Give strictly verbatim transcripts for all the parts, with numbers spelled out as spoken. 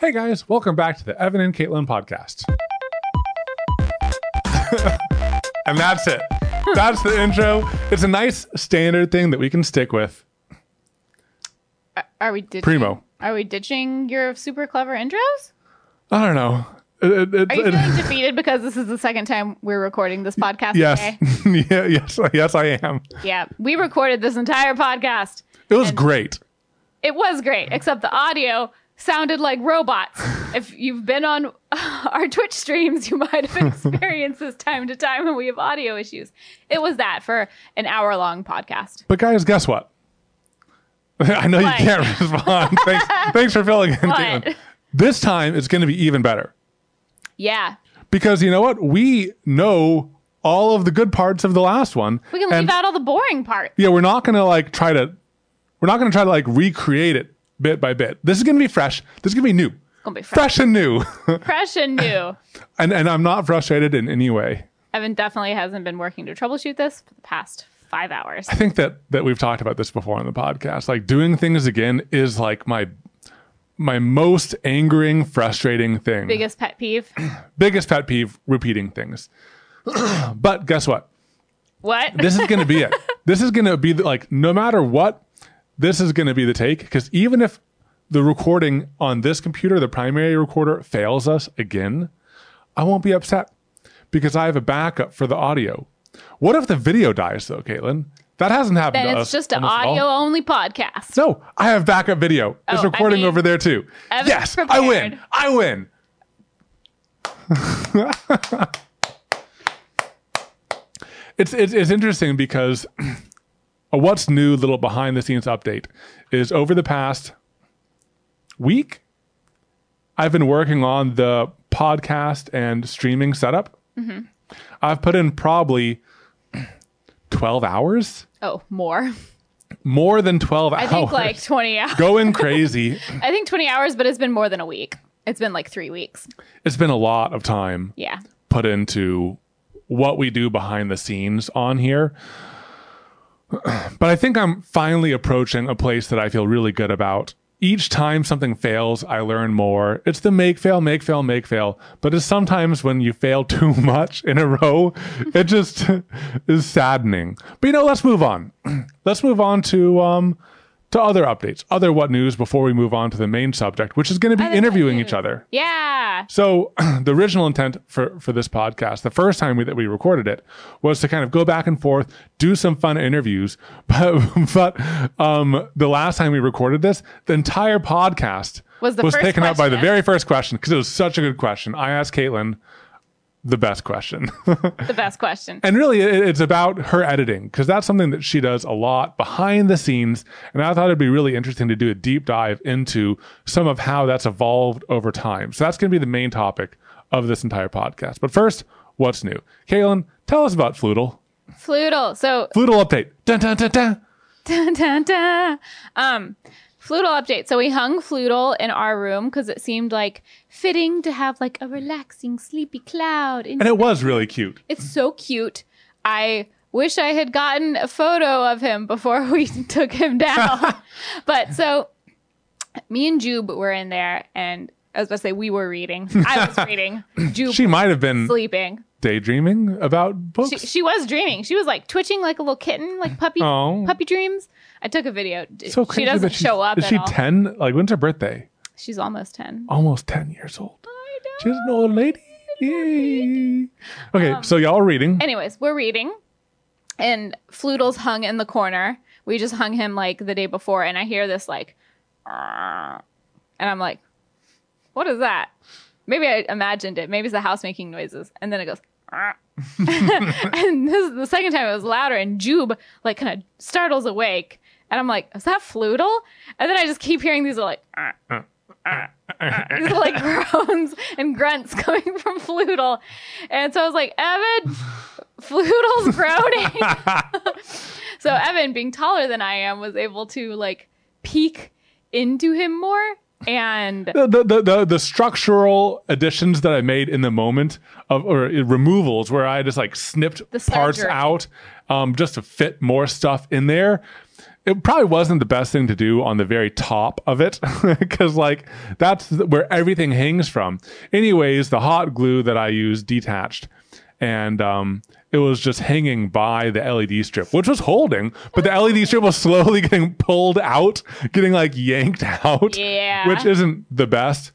Hey guys, welcome back to the Evan and Caitlin podcast. And that's it. That's the intro. It's a nice standard thing that we can stick with. Are, are we ditching? Primo. Are we ditching your super clever intros? I don't know. It, it, Are you it, feeling defeated because this is the second time we're recording this podcast yes. today? yeah, yes, yes, I am. Yeah, we recorded this entire podcast. It was great. It was great, except the audio sounded like robots. If you've been on our Twitch streams, you might have experienced this time to time when we have audio issues. It was that for an hour-long podcast. But guys, guess what? I know What? you can't respond. thanks, thanks for filling in, What? Caitlin. This time, it's going to be even better. Yeah. Because you know what? We know all of the good parts of the last one. We can and leave out all the boring parts. yeah, we're not going to like try to, we're not going to try to like recreate it bit by bit. This is going to be fresh. This is going to be new. It's going to be fresh. Fresh and new. Fresh and new. and and I'm not frustrated in any way. Evan definitely hasn't been working to troubleshoot this for the past five hours. I think that that we've talked about this before on the podcast. Like doing things again is like my my most angering, frustrating thing. Biggest pet peeve. Biggest pet peeve, repeating things. But guess what? What? This is going to be it. This is going to be the, like, no matter what, this is going to be the take. Because even if the recording on this computer, the primary recorder, fails us again, I won't be upset because I have a backup for the audio. What if the video dies, though, Caitlin? That hasn't happened Then to it's us just an almost at all. audio-only podcast. No, I have backup video. It's Oh, I recording mean, over there, too. Evan's Yes, I prepared. win. I win. It's, it's it's interesting because a what's new little behind the scenes update is over the past week, I've been working on the podcast and streaming setup. Mm-hmm. I've put in probably twelve hours, Oh, more. more than twelve I hours. think like twenty hours. Going crazy. I think twenty hours, but it's been more than a week. It's been like three weeks. It's been a lot of time Yeah. put into what we do behind the scenes on here. But I think I'm finally approaching a place that I feel really good about. Each time something fails, I learn more. It's the make, fail, make, fail, make, fail. But it's sometimes when you fail too much in a row, it just is saddening. But you know, let's move on. Let's move on to um to other updates, other what news before we move on to the main subject, which is going to be Other interviewing news. each other. Yeah. So the original intent for, for this podcast, the first time we, that we recorded it, was to kind of go back and forth, do some fun interviews. But, but um, the last time we recorded this, the entire podcast Was the first taken up by the question. very first question because it was such a good question. I asked Caitlin the best question. The best question. And really, it, it's about her editing because that's something that she does a lot behind the scenes. And I thought it'd be really interesting to do a deep dive into some of how that's evolved over time. So that's going to be the main topic of this entire podcast. But first, what's new? Caitlin, tell us about Floodle. Floodle. So, Floodle update. Dun, dun, dun, dun. dun, dun, dun. um, Floodle update. So we hung Floodle in our room because it seemed like fitting to have like a relaxing, sleepy cloud. In And it was really cute. It's so cute. I wish I had gotten a photo of him before we took him down. But so me and Jube were in there, and I was about to say we were reading. I was reading. Jube She might have been sleeping. daydreaming about books. She, she was dreaming. She was like twitching like a little kitten, like puppy Oh. puppy dreams. I took a video. so she crazy doesn't that she's- show up Is at she all. ten? Like, when's her birthday? She's almost ten. Almost ten years old. I know. She's an old lady. Yay. Okay, so y'all are reading. Anyways, we're reading, and Floodle's hung in the corner. We just hung him like the day before, and I hear this like, "Arr," and I'm like, what is that? Maybe I imagined it. Maybe it's the house making noises, and then it goes. "Arr." And this is the second time it was louder, and Jube like kind of startles awake, and I'm like, is that Floodle? And then I just keep hearing these like. "Arr, arr, arr." These are like groans and grunts coming from Floodle. And so I was like, Evan, Floodle's groaning. So Evan, being taller than I am, was able to like peek into him more. And the, the, the, the, the structural additions that I made in the moment of, or removals where I just like snipped The parts surgery. out um, just to fit more stuff in there. it probably wasn't the best thing to do on the very top of it because like that's where everything hangs from. Anyways, the hot glue that I used detached, and um, it was just hanging by the L E D strip, which was holding, but the L E D strip was slowly getting pulled out, getting like yanked out, Yeah. which isn't the best.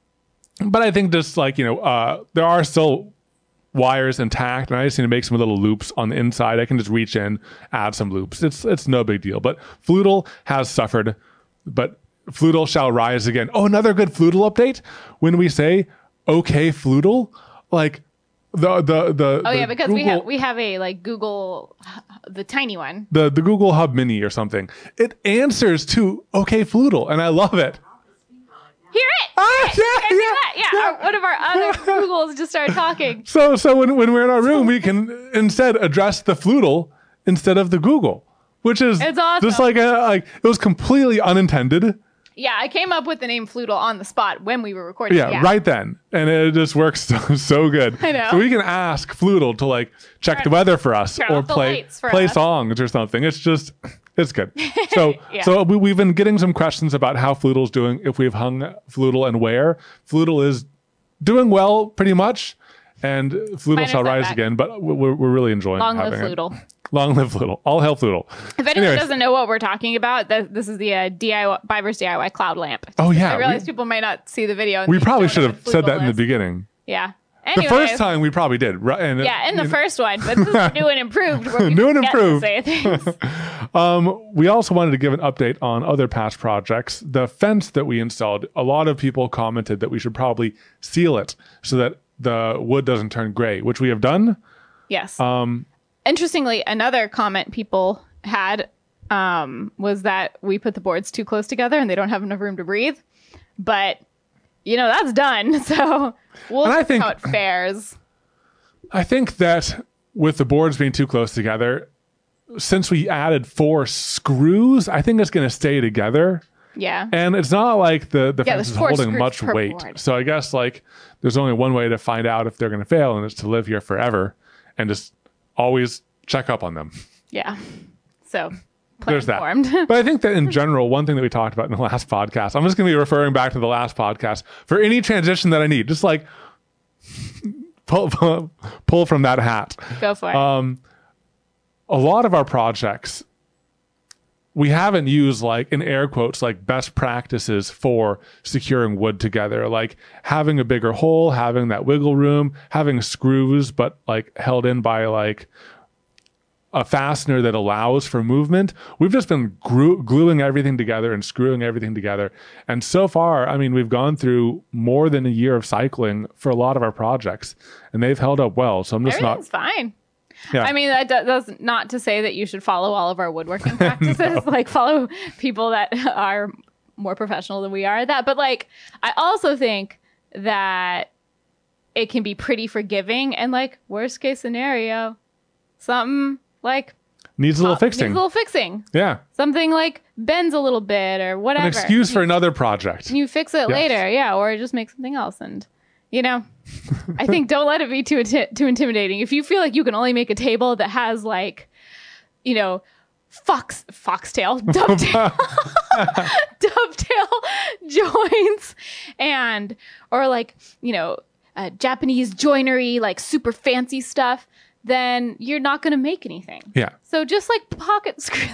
But I think just like, you know, uh, there are still wires intact, and I just need to make some little loops on the inside. I can just reach in, add some loops. It's it's no big deal. But Floodle has suffered, but Floodle shall rise again. Oh, another good Floodle update. When we say okay Floodle, like the the the Oh the yeah, because Google, we have we have a like Google, the tiny one. the the Google Hub Mini or something. It answers to okay Floodle, and I love it. Hear it! Ah, Hear yeah, it. You guys yeah, see that? Yeah, our- one of our other Googles just started talking. So so when, when we're in our room, we can instead address the Floodle instead of the Google, which is It's awesome. just like a like it was completely unintended. Yeah, I came up with the name Floodle on the spot when we were recording. Yeah, Yeah, right then, and it just works so, so good. I know. So we can ask Floodle to like check the weather for us turn or off the play lights for play us. songs or something. It's just it's good. So Yeah. so we, we've been getting some questions about how Floodle's doing, if we've hung Floodle and where. Floodle is doing well, pretty much, and Floodle Minor shall rise setback. again. But we're we're really enjoying Long live having it. Floodle. Long live Floodle. All hail Floodle. If anyone Anyways. doesn't know what we're talking about, th- this is the uh, D I Y Bivers D I Y cloud lamp. Oh yeah, I realize we, people might not see the video. and we they probably don't should know have what said that Floodle in the is. beginning. Yeah. The Anyway, first time we probably did, right? And Yeah, in the first one, but this is new and improved. Where we New and forget to improved. say things. Um, we also wanted to give an update on other past projects. The fence that we installed, a lot of people commented that we should probably seal it so that the wood doesn't turn gray, which we have done. Yes. Um, Interestingly, another comment people had um, was that we put the boards too close together and they don't have enough room to breathe. But you know that's done, so we'll And I see think- how it fares. I think that with the boards being too close together, since we added four screws, I think it's going to stay together. Yeah. And it's not like the, the Yeah, fence there's is four holding screws much per weight. board. So I guess like there's only one way to find out if they're going to fail, and it's to live here forever and just always check up on them. Yeah. So plan There's that. formed. But I think that in general, one thing that we talked about in the last podcast, I'm just going to be referring back to the last podcast for any transition that I need. Just like pull, pull, pull from that hat. Go for it. Um, a lot of our projects, we haven't used like in air quotes, like best practices for securing wood together, like having a bigger hole, having that wiggle room, having screws, but like held in by like a fastener that allows for movement. We've just been gru- gluing everything together and screwing everything together. And so far, I mean, we've gone through more than a year of cycling for a lot of our projects, and they've held up well. So I'm just not, Everything's fine. yeah. I mean, that do- does not to say that you should follow all of our woodworking practices. Like, follow people that are more professional than we are at that. But, like, I also think that it can be pretty forgiving. And, like, worst case scenario, something like needs a little uh, fixing. needs a little fixing. Yeah. Something like bends a little bit or whatever. An excuse for another project. You fix it Yes. later, yeah, or just make something else. And you know, I think don't let it be too inti- too intimidating. If you feel like you can only make a table that has like, you know, fox foxtail dovetail dovetail joints and or like you know uh, Japanese joinery, like super fancy stuff, then you're not going to make anything. Yeah. So just like pocket screw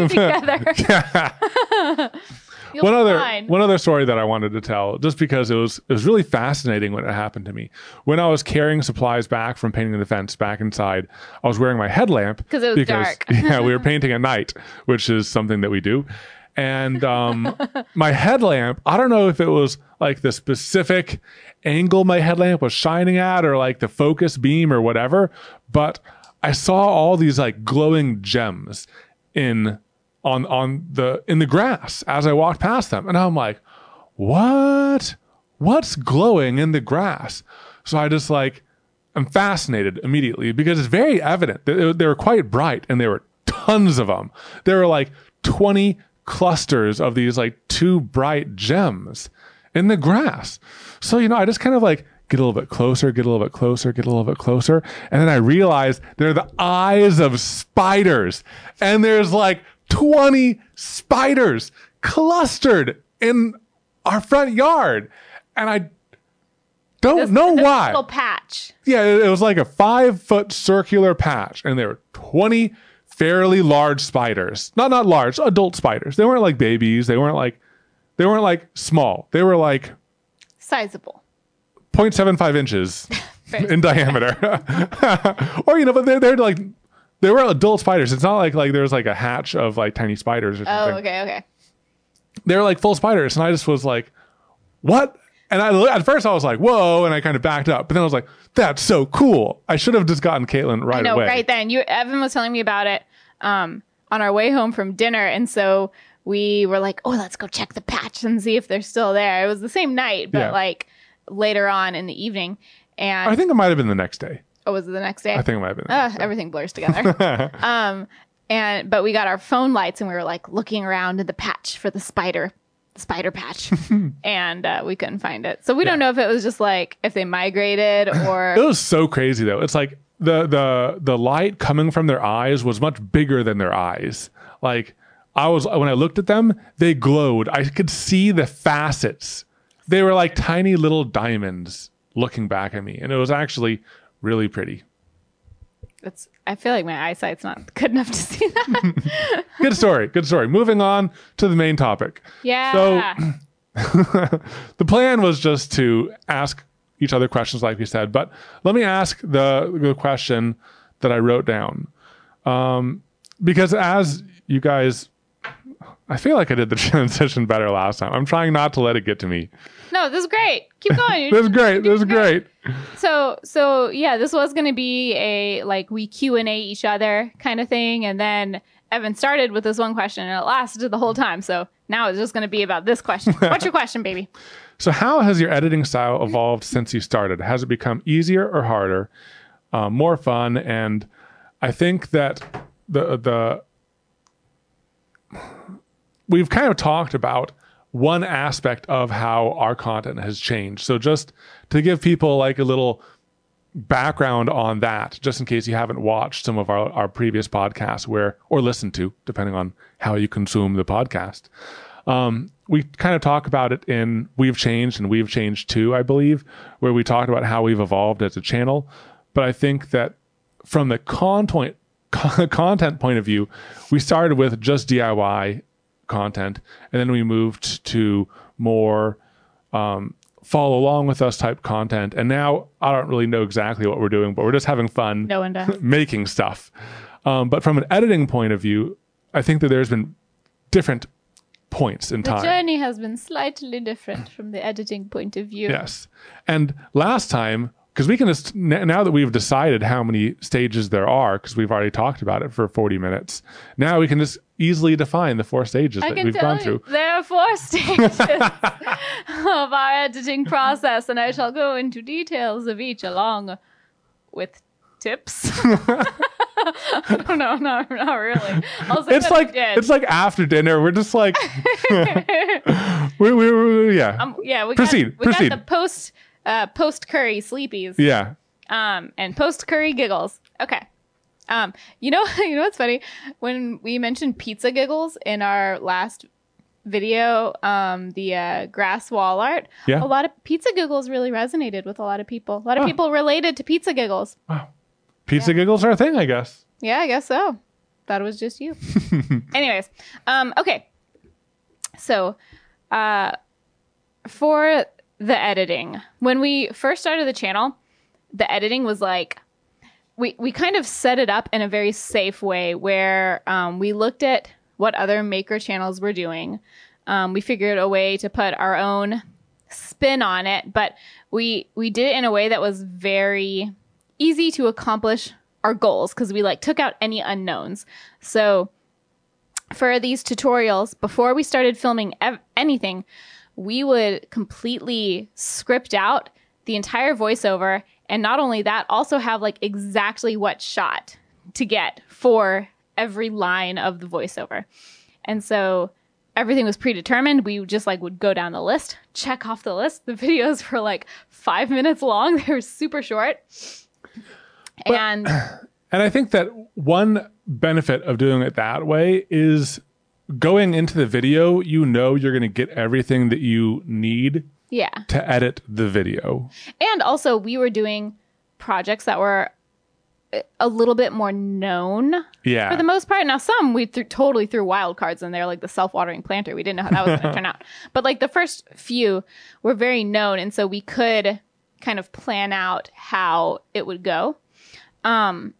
that thing together. You'll One be other fine. one other story that I wanted to tell, just because it was it was really fascinating when it happened to me. When I was carrying supplies back from painting the fence back inside, I was wearing my headlamp 'Cause it was dark. yeah, we were painting at night, which is something that we do. And um, my headlamp, I don't know if it was like the specific angle my headlamp was shining at, or like the focus beam or whatever, but I saw all these like glowing gems in on on the in the grass as I walked past them, and I'm like, what what's glowing in the grass? So I just like I'm fascinated immediately because it's very evident that they, they were quite bright, and there were tons of them. There were like twenty clusters of these like two bright gems in the grass. So you know, I just kind of like get a little bit closer, get a little bit closer, get a little bit closer, and then I realized they're the eyes of spiders, and there's like twenty spiders clustered in our front yard. And I don't This, know this why. little patch. Yeah, it, it was like a five foot circular patch, and there were twenty fairly large spiders. Not not large, adult spiders. They weren't like babies. They weren't like they weren't like small. They were like Sizable. zero point seven five inches Very in diameter. Or, you know, but they're, they're like, they were adult spiders. It's not like, like there was like a hatch of like tiny spiders or Oh, something. okay, okay. They were like full spiders. And I just was like, what? And I, at first I was like, whoa. And I kind of backed up. But then I was like, that's so cool. I should have just gotten Caitlin right I know, away. right then. You, Evan was telling me about it um, on our way home from dinner. And so we were like, oh, let's go check the patch and see if they're still there. It was the same night, but Yeah. like later on in the evening. And I think it might have been the next day. oh, was it the next day? I think it might have been. The Uh, next day. everything blurs together. um, and but we got our phone lights and we were like looking around in the patch for the spider, the spider patch, and uh, we couldn't find it. So we don't know if it was just like if they migrated or It was so crazy though. It's like the the the light coming from their eyes was much bigger than their eyes. Like I was when I looked at them, they glowed. I could see the facets. They were like tiny little diamonds looking back at me, and it was actually really pretty. it's. I feel like my eyesight's not good enough to see that. Good story. Good story. Moving on to the main topic. Yeah. So the plan was just to ask each other questions, like we said. But let me ask the, the question that I wrote down. Um, because as you guys, I feel like I did the transition better last time. I'm trying not to let it get to me. No, this is great. Keep going. This is great. This is great. So, so yeah, this was going to be a like we Q and A each other kind of thing, and then Evan started with this one question, and it lasted the whole time. So now it's just going to be about this question. What's your question, baby? So how has your editing style evolved since you started? Has it become easier or harder, uh, more fun? And I think that the the we've kind of talked about one aspect of how our content has changed. So just to give people like a little background on that, just in case you haven't watched some of our, our previous podcasts where, or listened to, depending on how you consume the podcast. Um, we kind of talk about it in We've Changed and We've Changed Too, I believe, where we talked about how we've evolved as a channel. But I think that from the content, content point of view, we started with just D I Y content, and then we moved to more um, follow along with us type content. And now I don't really know exactly what we're doing, but we're just having fun No one does. making stuff. Um, but from an editing point of view, I think that there's been different points in The time. journey has been slightly different from the editing point of view. Yes. And last time, because we can just, n- now that we've decided how many stages there are, because we've already talked about it for forty minutes, now we can just easily define the four stages I that can we've tell gone you, through. there are four stages of our editing process, and I shall go into details of each along with tips. I don't know, no, not really. I'll say It's what I like did. it's like after dinner. We're just like, we, we, we, yeah, um, yeah, we Proceed, got, we proceed. got the post uh, post curry sleepies, yeah. um, and post curry giggles. Okay. Um, you know, you know what's funny? When we mentioned pizza giggles in our last video, um, the uh, grass wall art, Yeah. a lot of pizza giggles really resonated with a lot of people. A lot of Oh. people related to pizza giggles. Wow. Pizza giggles are a thing, I guess. Yeah, I guess so. Thought it was just you. Anyways, um, okay. So, uh, for the editing, when we first started the channel, the editing was like, we, we kind of set it up in a very safe way where um, we looked at what other maker channels were doing. Um, we figured a way to put our own spin on it, but we we did it in a way that was very easy to accomplish our goals because we like took out any unknowns. So for these tutorials, before we started filming ev- anything, we would completely script out the entire voiceover, and not only that, also have like exactly what shot to get for every line of the voiceover. And so everything was predetermined. We just like would go down the list, check off the list. The videos were like five minutes long. They were super short. But- and And I think that one benefit of doing it that way is going into the video, you know you're going to get everything that you need Yeah. to edit the video. And also, we were doing projects that were a little bit more known Yeah. for the most part. Now, some we th- totally threw wild cards in there, like the self-watering planter. We didn't know how that was going to turn out. But like the first few were very known, and so we could kind of plan out how it would go. Um,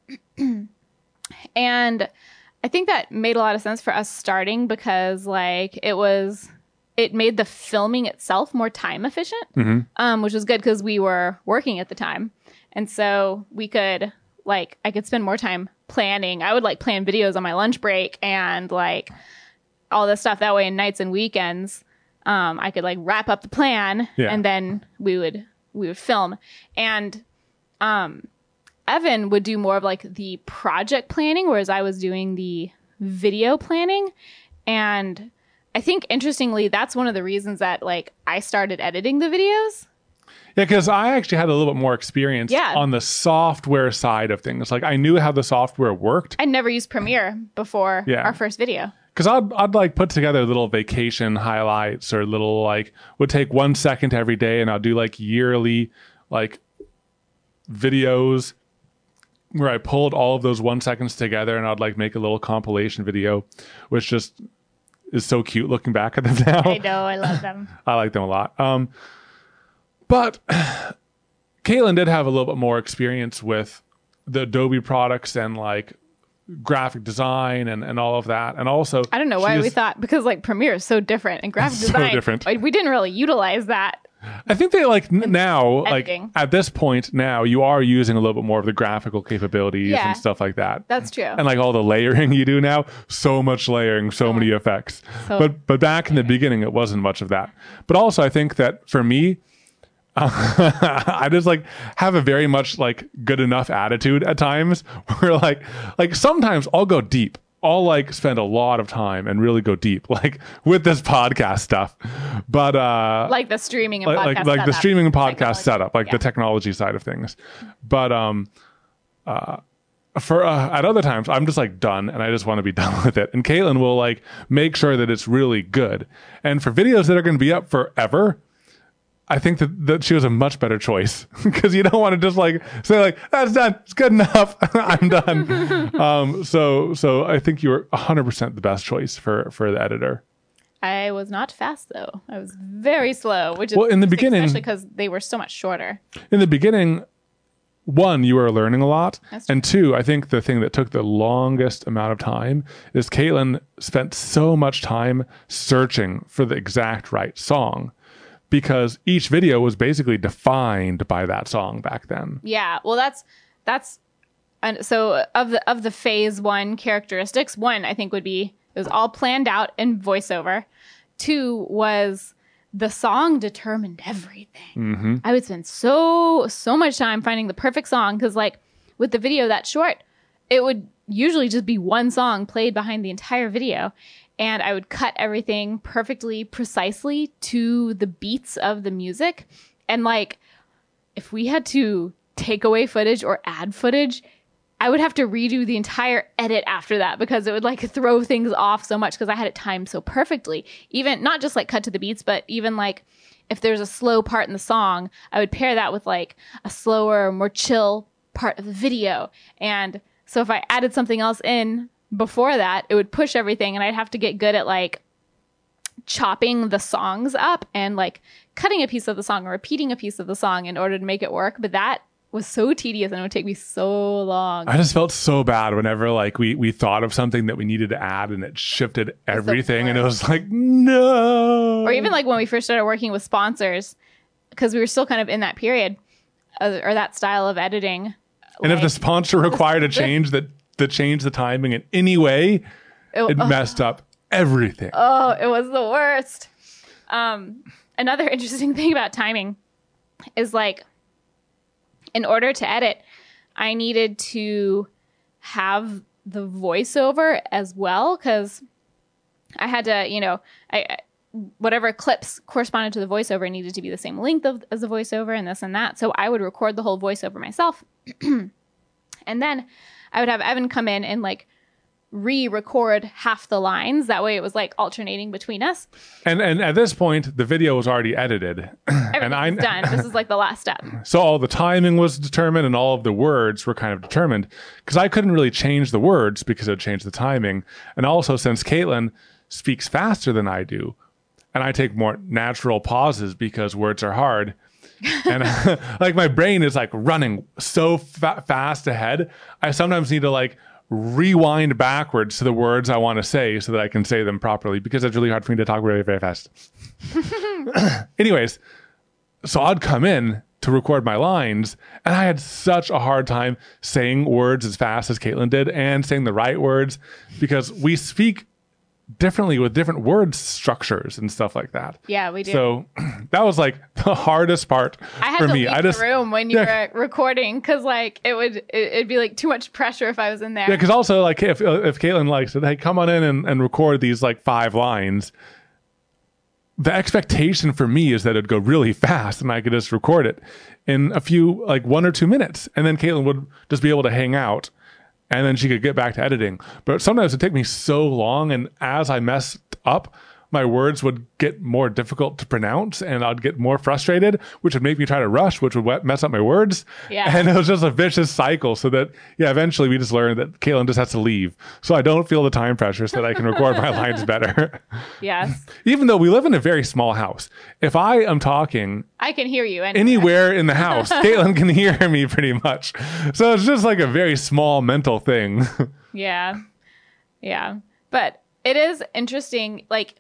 and I think that made a lot of sense for us starting because like it was, it made the filming itself more time efficient, Mm-hmm. um, which was good because we were working at the time. And so we could like, I could spend more time planning. I would like plan videos on my lunch break and like all this stuff. That way in nights and weekends, um, I could like wrap up the plan Yeah. and then we would, we would film. And, um, Evan would do more of like the project planning, whereas I was doing the video planning. And I think interestingly, that's one of the reasons that like I started editing the videos. Yeah, because I actually had a little bit more experience Yeah. on the software side of things. Like I knew how the software worked. I'd never used Premiere before Yeah. our first video. Because I'd, I'd like put together little vacation highlights or little like would take one second every day and I'll do like yearly like videos where I pulled all of those one seconds together and I'd like make a little compilation video, which just is so cute looking back at them now. I know, I love them. I like them a lot. Um, but Caitlin did have a little bit more experience with the Adobe products and like graphic design and, and all of that. And also, I don't know why she we is- thought, because like Premiere is so different and graphic So design, different. like, we didn't really utilize that. I think they like n- now, editing. like at this point now, you are using a little bit more of the graphical capabilities Yeah. and stuff like that. That's true. And like all the layering you do now, so much layering, so many effects. So- but but back in the beginning, it wasn't much of that. But also, I think that for me, I just like have a very much like good enough attitude at times where like like sometimes I'll go deep. I'll like spend a lot of time and really go deep, like with this podcast stuff. But uh Like the streaming and like podcast like, like the setup. streaming and podcast Technology. setup, like Yeah. the technology side of things. But um uh for uh, at other times I'm just like done and I just want to be done with it. And Caitlin will like make sure that it's really good. And for videos that are going to be up forever, I think that, that she was a much better choice because you don't want to just like say like that's done, it's good enough, I'm done. um, so so I think you were one hundred percent the best choice for for the editor. I was not fast though. I was very slow, which is Well, in the interesting, beginning- especially because they were so much shorter. In the beginning, one, you were learning a lot, That's true. and two, I think the thing that took the longest amount of time is Caitlin spent so much time searching for the exact right song. Because each video was basically defined by that song back then. Yeah, well, that's that's, and so of the of the phase one characteristics, one I think would be it was all planned out in voiceover. Two was the song determined everything. Mm-hmm. I would spend so so much time finding the perfect song because like with the video that short, it would usually just be one song played behind the entire video. And I would cut everything perfectly, precisely to the beats of the music. And like, if we had to take away footage or add footage, I would have to redo the entire edit after that because it would like throw things off so much because I had it timed so perfectly. Even not just like cut to the beats, but even like if there's a slow part in the song, I would pair that with like a slower, more chill part of the video. And so if I added something else in before that, it would push everything and I'd have to get good at like chopping the songs up and like cutting a piece of the song or repeating a piece of the song in order to make it work. But that was so tedious and it would take me so long. I just felt so bad whenever like we we thought of something that we needed to add and it shifted everything and it was like no. Or even like when we first started working with sponsors, because we were still kind of in that period uh, or that style of editing. and if the like, sponsor required a change that that changed the timing in any way, it, it oh, messed up everything. oh, it was the worst. Um, another interesting thing about timing is like, in order to edit, I needed to have the voiceover as well because I had to, you know, I, I whatever clips corresponded to the voiceover needed to be the same length of, as the voiceover and this and that. So I would record the whole voiceover myself. And then I would have Evan come in and like re-record half the lines. That way it was like alternating between us. And and at this point, the video was already edited. and I Everything's done. This is like the last step. So all the timing was determined and all of the words were kind of determined because I couldn't really change the words because it would change the timing. And also since Caitlin speaks faster than I do, and I take more natural pauses because words are hard. And like my brain is like running so fa- fast ahead. I sometimes need to like rewind backwards to the words I want to say so that I can say them properly because it's really hard for me to talk very, very fast. Anyways, so I'd come in to record my lines and I had such a hard time saying words as fast as Caitlin did and saying the right words because we speak differently with different word structures and stuff like that. Yeah, we do. So that was like the hardest part I had for to me. leave I just the room when you yeah. were recording because like it would it, it'd be like too much pressure if I was in there. Yeah, because also like if if Caitlin like said, "Hey, come on in and, and record these like five lines," the expectation for me is that it'd go really fast and I could just record it in a few like one or two minutes, and then Caitlin would just be able to hang out. And then she could get back to editing. But sometimes it'd take me so long. And as I messed up, my words would get more difficult to pronounce and I'd get more frustrated, which would make me try to rush, which would mess up my words. Yeah. And it was just a vicious cycle so that, yeah, eventually we just learned that Caitlin just has to leave. So I don't feel the time pressure so that I can record my lines better. Yes. Even though we live in a very small house, if I am talking I can hear you anywhere. anywhere in the house, Caitlin can hear me pretty much. So it's just like a very small mental thing. Yeah. Yeah. But it is interesting. Like,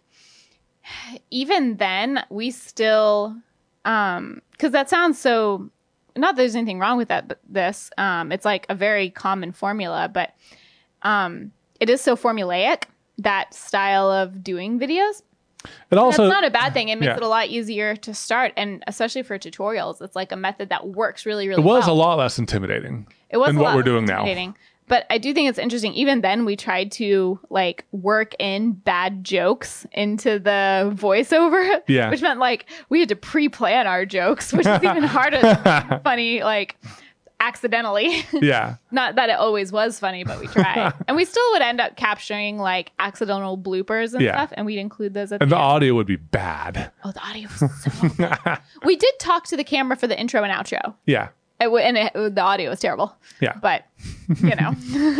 even then, we still, um, because that sounds so, not that there's anything wrong with that, but this, um, it's like a very common formula, but um, it is so formulaic, that style of doing videos. It also, That's not a bad thing. It makes yeah. it a lot easier to start. And especially for tutorials, it's like a method that works really, really it was well. a lot less intimidating It was than a what lot we're less doing now. intimidating. But I do think it's interesting. Even then, we tried to like work in bad jokes into the voiceover, Yeah. which meant like we had to pre-plan our jokes, which is even harder than funny, like accidentally. Yeah. Not that it always was funny, but we tried. And we still would end up capturing like accidental bloopers and Yeah. stuff, and we'd include those at And the the end. audio would be bad. Oh, the audio was so bad. We did talk to the camera for the intro and outro. Yeah. It w- and it, the audio was terrible. Yeah. But, you know.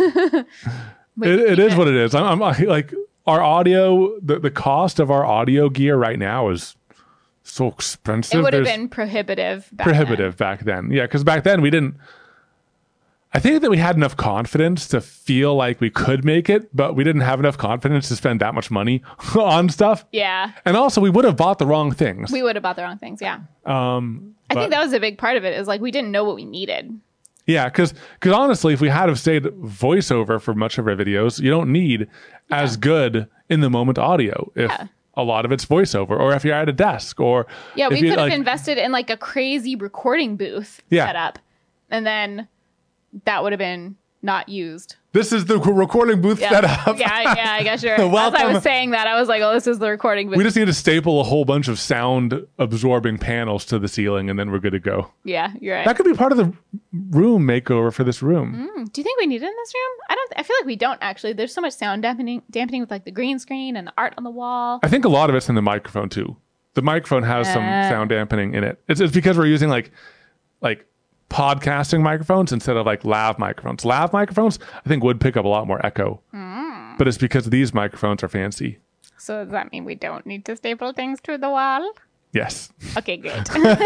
We It, could it keep is what it is. I'm, I'm like, our audio, the, the cost of our audio gear right now is so expensive. It would have There's- been prohibitive back prohibitive back then. Yeah, because back then we didn't. I think that we had enough confidence to feel like we could make it, but we didn't have enough confidence to spend that much money on stuff. then. Yeah. And also, we would have bought the wrong things. We would have bought the wrong things. Yeah. um, I but- think that was a big part of it is like we didn't know what we needed. yeah, because honestly, if we had have stayed voiceover for much of our videos, you don't need as good in the moment audio if Yeah. a lot of it's voiceover, or if you're at a desk, or Yeah, if we you, could have like, invested in like a crazy recording booth Yeah. set up. And then that would have been not used. This is the recording booth Yeah. setup. yeah, yeah, I guess sure. As I Welcome. was saying that, I was like, oh, this is the recording booth. We just need to staple a whole bunch of sound absorbing panels to the ceiling and then we're good to go. yeah, you're right. That could be part of the room makeover for this room. Mm, do you think we need it in this room? I don't. I feel like we don't actually. There's so much sound dampening, dampening with like the green screen and the art on the wall. I think a lot of it's in the microphone too. The microphone has some Uh. sound dampening in it. It's, it's because we're using like like podcasting microphones instead of like lav microphones. Lav microphones, I think, would pick up a lot more echo. Mm. But it's because these microphones are fancy. So does that mean we don't need to staple things to the wall? Yes. Okay, great.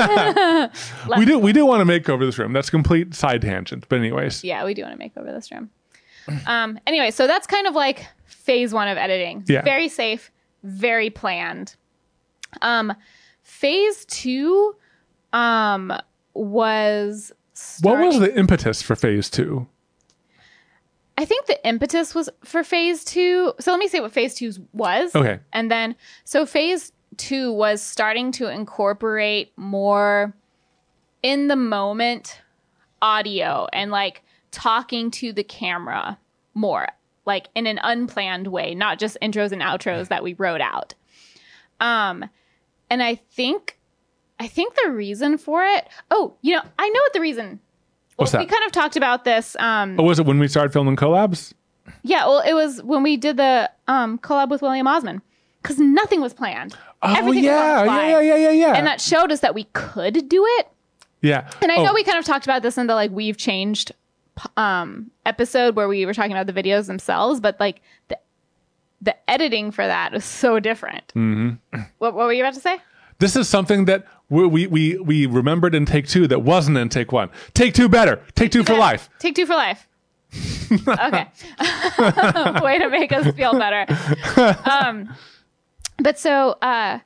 we do we do want to make over this room. That's a complete side tangent. But anyways. Yeah, we do want to make over this room. Um. Anyway, so that's kind of like phase one of editing. Yeah. Very safe, very planned. Um, phase two, um, was What was starting- the impetus for phase two? I think the impetus was for phase two. So let me say what phase two was. Okay. And then, so phase two was starting to incorporate more in the moment audio and like talking to the camera more, like in an unplanned way, not just intros and outros that we wrote out. Um, and I think, I think the reason for it, oh, you know, I know what the reason. What's well, that? We kind of talked about this. Um, Oh, was it when we started filming collabs? Yeah, well, it was when we did the um, collab with William Osman, because nothing was planned. Oh, Everything was on yeah, the fly. yeah, yeah, yeah, yeah. And that showed us that we could do it. Yeah. And I Oh, know we kind of talked about this in the like we've changed um, episode where we were talking about the videos themselves, but like the the editing for that is so different. Mm-hmm. What, what were you about to say? This is something that we, we, we, we remembered in take two that wasn't in take one. Take two better. Take two for Yeah. life. Take two for life. Okay. Way to make us feel better. Um, but so uh,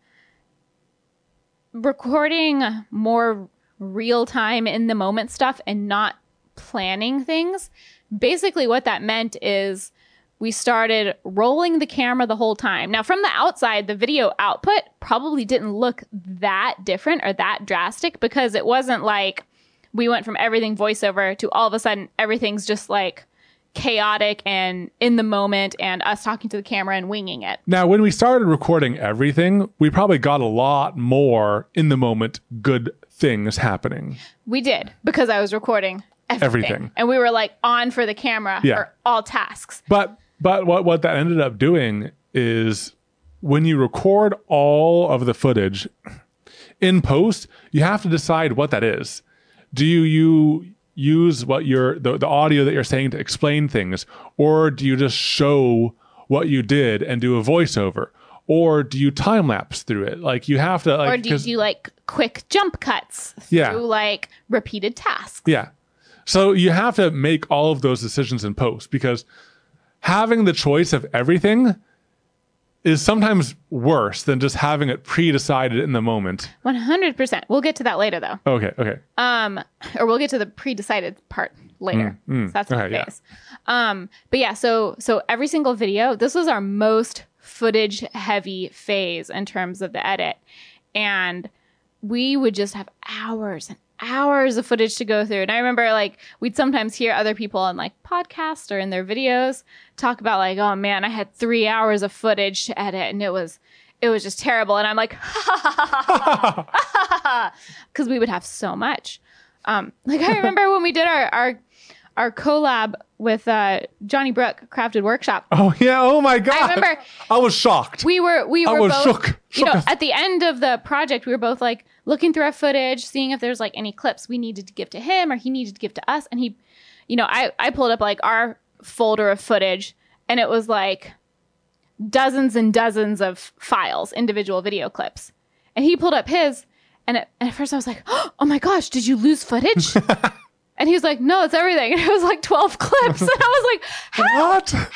recording more real time in the moment stuff and not planning things, basically what that meant is we started rolling the camera the whole time. Now, from the outside, the video output probably didn't look that different or that drastic because it wasn't like we went from everything voiceover to all of a sudden everything's just like chaotic and in the moment and us talking to the camera and winging it. Now, when we started recording everything, we probably got a lot more in the moment good things happening. We did because I was recording everything. Everything. And we were like on for the camera Yeah. for all tasks. But but what, what that ended up doing is when you record all of the footage in post, you have to decide what that is. Do you, you use what you're the, the audio that you're saying to explain things, or do you just show what you did and do a voiceover? Or do you time lapse through it? Like you have to like Or do you 'cause- do like quick jump cuts Yeah. through like repeated tasks? Yeah. So you have to make all of those decisions in post because having the choice of everything is sometimes worse than just having it pre-decided in the moment. one hundred percent. We'll get to that later though. Okay, okay. Um, or we'll get to the pre-decided part later. Mm, mm. So that's the Okay, yeah. phase. Um, but yeah, so so every single video, this was our most footage heavy phase in terms of the edit. And we would just have hours and hours of footage to go through. And I remember like we'd sometimes hear other people on like podcasts or in their videos talk about like, oh man, I had three hours of footage to edit and it was it was just terrible. And I'm like, because we would have so much. Um, like I remember when we did our our our collab with uh, Johnny Brook Crafted Workshop. Oh yeah, oh my god. I remember I was shocked. we were we I were was both shook. you know Shooketh. at the end of the project we were both like looking through our footage, seeing if there's like any clips we needed to give to him or he needed to give to us. And he, you know, I I pulled up like our folder of footage and it was like dozens and dozens of files, individual video clips. And he pulled up his and, it, and at first I was like, oh my gosh, did you lose footage? And he was like, no, it's everything. And it was like twelve clips. And I was like, how? What? How?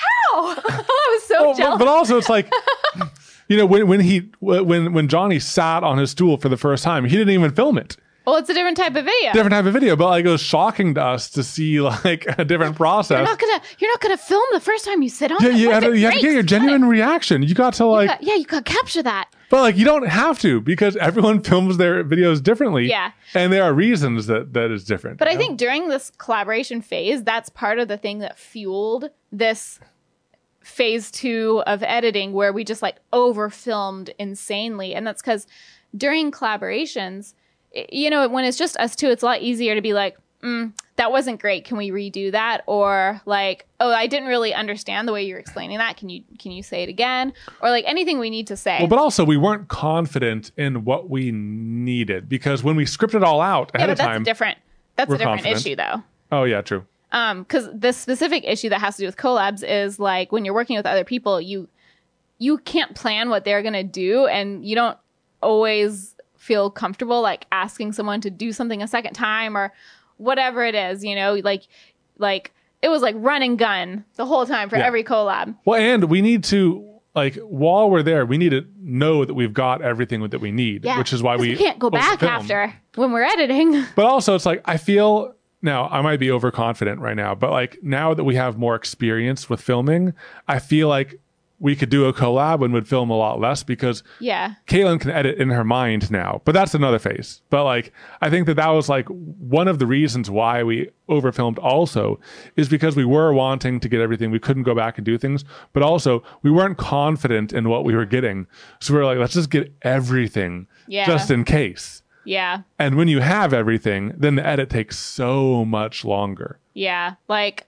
I was so Oh, jealous. but, but also it's like you know when when he when when Johnny sat on his stool for the first time, he didn't even film it. Well, it's a different type of video. Different type of video, but like it was shocking to us to see like a different process. You're not gonna you're not gonna film the first time you sit on yeah, it. you Once have, to, it you have to get breaks, your cut genuine it. reaction. You got to like, You got- yeah, you got to capture that. but like you don't have to because everyone films their videos differently. Yeah. and there are reasons that that is different. But you I know? think during this collaboration phase, that's part of the thing that fueled this phase two of editing where we just like over filmed insanely. And that's because during collaborations, i- you know, when it's just us two, it's a lot easier to be like, mm, that wasn't great. Can we redo that? Or like, oh, I didn't really understand the way you're explaining that. Can you can you say it again? Or like anything we need to say. Well, but also we weren't confident in what we needed because when we scripted all out yeah, ahead but of that's time. a different that's we're a different confident. issue though. Oh yeah, true. Um, because the specific issue that has to do with collabs is like when you're working with other people, you you can't plan what they're gonna do, and you don't always feel comfortable like asking someone to do something a second time or whatever it is. You know, like like it was like run and gun the whole time for Yeah. every collab. Well, and we need to like while we're there, we need to know that we've got everything that we need, Yeah, which is why 'cause we we can't go back film. after when we're editing. But also, it's like I feel now I might be overconfident right now, but like now that we have more experience with filming, I feel like we could do a collab and would film a lot less because Yeah. Caitlin can edit in her mind now, but that's another phase. But like, I think that that was like one of the reasons why we overfilmed also is because we were wanting to get everything. We couldn't go back and do things, but also we weren't confident in what we were getting. So we were like, let's just get everything Yeah. just in case. Yeah. And when you have everything, then the edit takes so much longer. Yeah. Like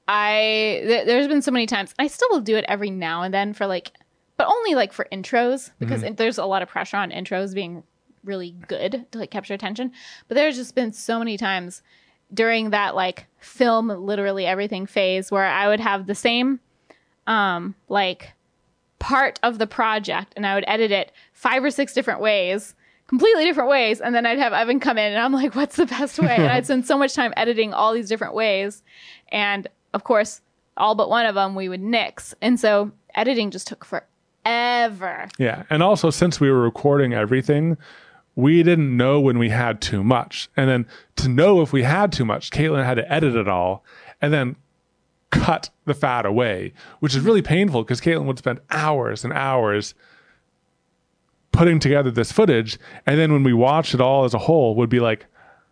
I th- there's been so many times. I still will do it every now and then for like, but only like for intros because mm-hmm. there's a lot of pressure on intros being really good to like capture attention. But there's just been so many times during that like film literally everything phase where I would have the same um like part of the project and I would edit it five or six different ways, completely different ways, and then I'd have Evan come in and I'm like, what's the best way? And I'd spend so much time editing all these different ways, and of course all but one of them we would nix, and so editing just took forever. Yeah, and also since we were recording everything, we didn't know when we had too much, and then to know if we had too much, Caitlin had to edit it all and then cut the fat away, which is really painful because Caitlin would spend hours and hours putting together this footage, and then when we watched it all as a whole would be like,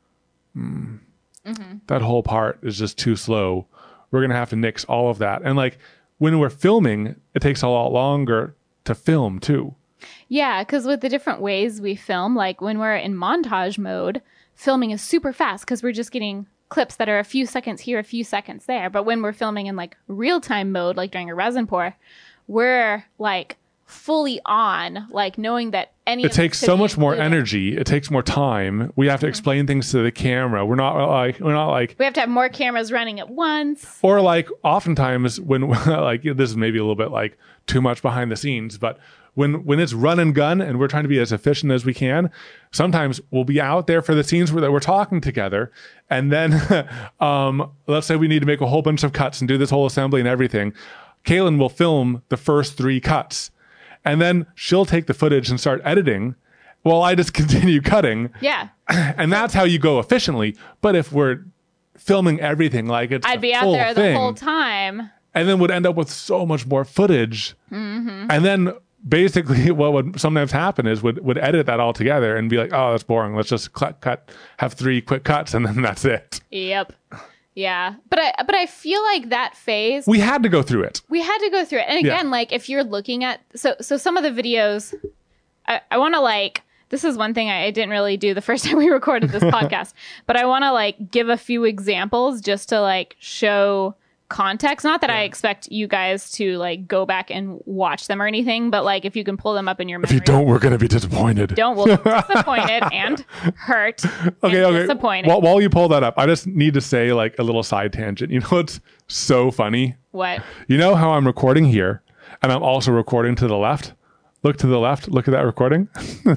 hmm, mm-hmm. that whole part is just too slow. We're gonna have to nix all of that. And like when we're filming, it takes a lot longer to film too. Yeah, because with the different ways we film, like when we're in montage mode, filming is super fast because we're just getting clips that are a few seconds here, a few seconds there. But when we're filming in like real time mode, like during a resin pour, we're like fully on, like knowing that any it takes so much more energy, it takes more time, we have to mm-hmm. explain things to the camera, we're not like we're not like we have to have more cameras running at once, or like oftentimes when like this is maybe a little bit like too much behind the scenes, but when when it's run and gun and we're trying to be as efficient as we can, sometimes we'll be out there for the scenes where that we're talking together, and then um let's say we need to make a whole bunch of cuts and do this whole assembly and everything. Caitlin will film the first three cuts, and then she'll take the footage and start editing while I just continue cutting. Yeah. And that's how you go efficiently. But if we're filming everything like it's I'd be out there thing, the whole time. And then would end up with so much more footage. Mm-hmm. And then basically what would sometimes happen is would, would edit that all together and be like, oh, that's boring. Let's just cut, cut, have three quick cuts, and then that's it. Yep. Yeah, but I but I feel like that phase we had to go through it. We had to go through it, and again, yeah. like if you're looking at so so some of the videos, I, I want to like this is one thing I, I didn't really do the first time we recorded this podcast, but I want to like give a few examples just to like show context. Not that yeah. I expect you guys to like go back and watch them or anything, but like if you can pull them up in your memory. If you don't, we're going to be disappointed. Don't we'll be disappointed and hurt. Okay, and okay. Disappointed. While, while you pull that up, I just need to say like a little side tangent. You know what's so funny? What? You know how I'm recording here, and I'm also recording to the left. Look to the left. Look at that recording.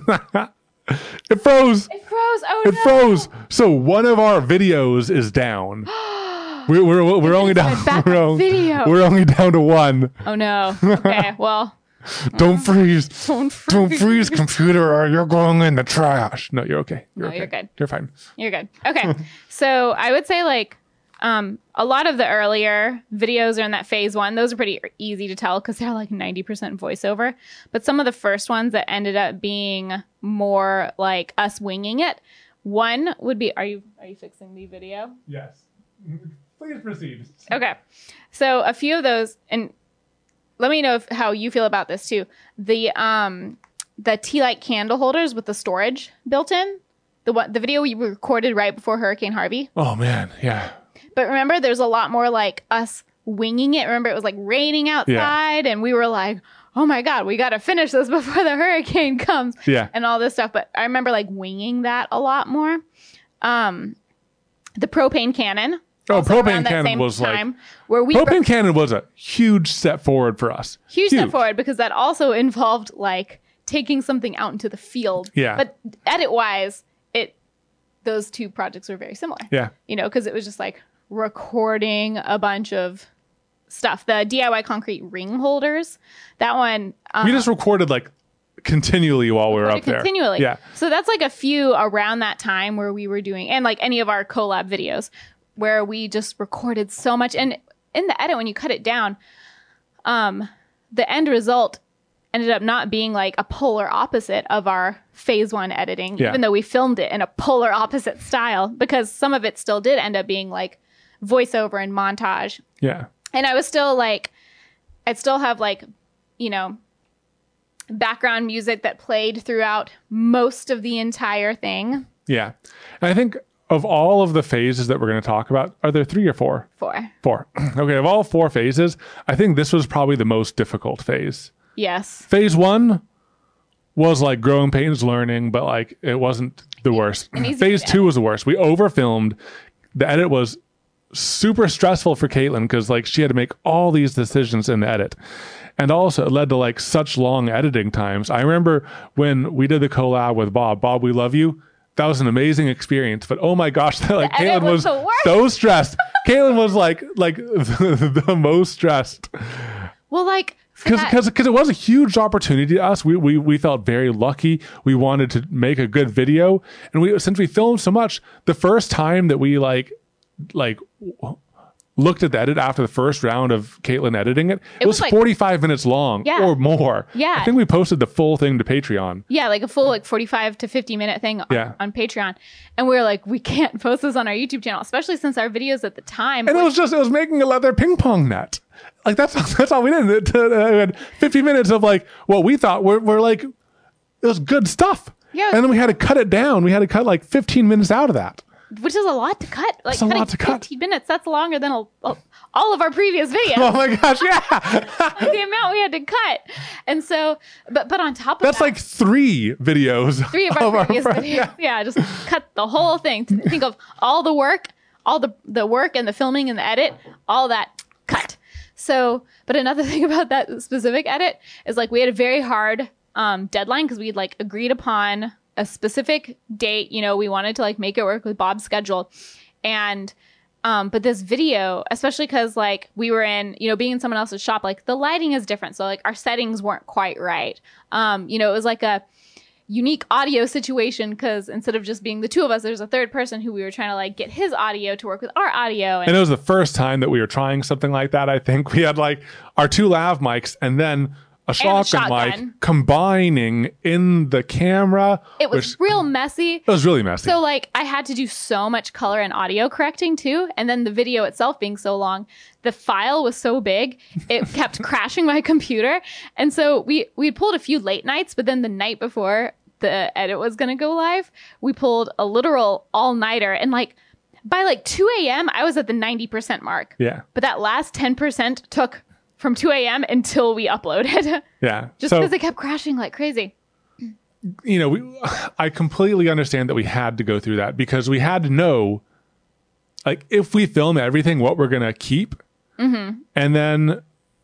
It froze. It froze. Oh it no. It froze. So one of our videos is down. We're we're we're only down. We're, only, we're only down to one. Oh no. Okay. Well. Don't freeze. Don't freeze. Don't freeze, computer, or you're going in the trash. No, you're okay. You're no, okay. you're good. You're fine. You're good. Okay. So I would say like um a lot of the earlier videos are in that phase one. Those are pretty easy to tell because they're like ninety percent voiceover. But some of the first ones that ended up being more like us winging it. One would be. Are you are you fixing the video? Yes. Please proceed. Okay. So a few of those, and let me know if, how you feel about this too. The um the tea light candle holders with the storage built in. The one the video we recorded right before Hurricane Harvey. Oh man, yeah. But remember, there's a lot more like us winging it. Remember, it was like raining outside, yeah. and we were like, oh my God, we got to finish this before the hurricane comes. Yeah. And all this stuff. But I remember like winging that a lot more. Um, the propane cannon. Oh, propane cannon was like where we propane cannon was a huge step forward for us. Huge, huge step forward because that also involved like taking something out into the field. Yeah. But edit wise, it those two projects were very similar. Yeah. You know, because it was just like recording a bunch of stuff. The D I Y concrete ring holders, that one. Um, we just recorded like continually while we were up there. Continually. Yeah. So that's like a few around that time where we were doing, and like any of our collab videos, where we just recorded so much. And in the edit, when you cut it down, um, the end result ended up not being like a polar opposite of our phase one editing, yeah. even though we filmed it in a polar opposite style, because some of it still did end up being like voiceover and montage. Yeah. And I was still like, I'd still have like, you know, background music that played throughout most of the entire thing. Yeah. And I think of all of the phases that we're going to talk about, are there three or four? Four. Four. Okay, of all four phases, I think this was probably the most difficult phase. Yes. Phase one was like growing pains, learning, but like it wasn't the worst. Phase two was the worst. We overfilmed. The edit was super stressful for Caitlin because like she had to make all these decisions in the edit. And also it led to like such long editing times. I remember when we did the collab with Bob, Bob, we love you. That was an amazing experience, but oh my gosh, like Caitlin was, was so stressed. Caitlin was like, like the, the most stressed. Well, like, because because because it was a huge opportunity to us. We we we felt very lucky. We wanted to make a good video, and we since we filmed so much, the first time that we like like looked at the edit after the first round of Caitlin editing it, it, it was, was like, forty-five minutes long yeah. or more. Yeah. I think we posted the full thing to Patreon. Yeah, like a full like forty-five to fifty minute thing on, yeah. on Patreon. And we were like, we can't post this on our YouTube channel, especially since our videos at the time. And were- it was just, it was making a leather ping pong net. Like that's, that's all we did. It, uh, we had fifty minutes of like what we thought were, were like, it was good stuff. Yeah. And then we had to cut it down. We had to cut like fifteen minutes out of that. Which is a lot to cut. Like that's a lot to cut. fifteen minutes, that's longer than a, a, all of our previous videos. Oh my gosh, yeah. Like the amount we had to cut. And so, but but on top of that's that. That's like three videos. Three of our of previous our, videos. yeah. yeah, just cut the whole thing. Think of all the work, all the, the work and the filming and the edit, all that cut. So, but another thing about that specific edit is like we had a very hard um, deadline because we had like agreed upon a specific date. You know, we wanted to like make it work with Bob's schedule. And, um, but this video, especially because like we were in, you know, being in someone else's shop, like the lighting is different. So like our settings weren't quite right. Um, you know, it was like a unique audio situation because instead of just being the two of us, there's a third person who we were trying to like get his audio to work with our audio. And, and it was the first time that we were trying something like that. I think we had like our two lav mics and then a shotgun, shotgun. mic combining in the camera. It was which, real messy. It was really messy. So like I had to do so much color and audio correcting too. And then the video itself being so long, the file was so big, it kept crashing my computer. And so we, we pulled a few late nights, but then the night before the edit was going to go live, we pulled a literal all nighter. And like by like two a.m., I was at the ninety percent mark. Yeah. But that last ten percent took from two a.m. until we uploaded. Yeah. Just so, because it kept crashing like crazy. You know, we, I completely understand that we had to go through that because we had to know, like, if we film everything, what we're going to keep. Mm-hmm. And then,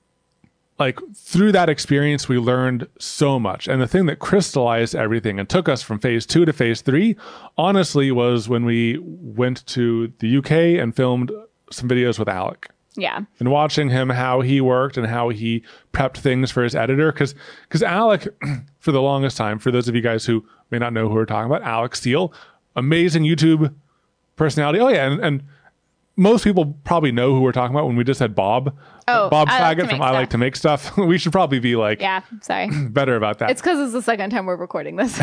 like, through that experience, we learned so much. And the thing that crystallized everything and took us from phase two to phase three, honestly, was when we went to the U K and filmed some videos with Alec. Yeah. And watching him, how he worked and how he prepped things for his editor. Because because Alec, for the longest time, for those of you guys who may not know who we're talking about, Alec Steele, amazing YouTube personality. Oh, yeah. And, and most people probably know who we're talking about when we just said Bob. Oh, Bob I like Saget from I Like to Make Stuff. We should probably be like yeah, sorry. better about that. It's because it's the second time we're recording this.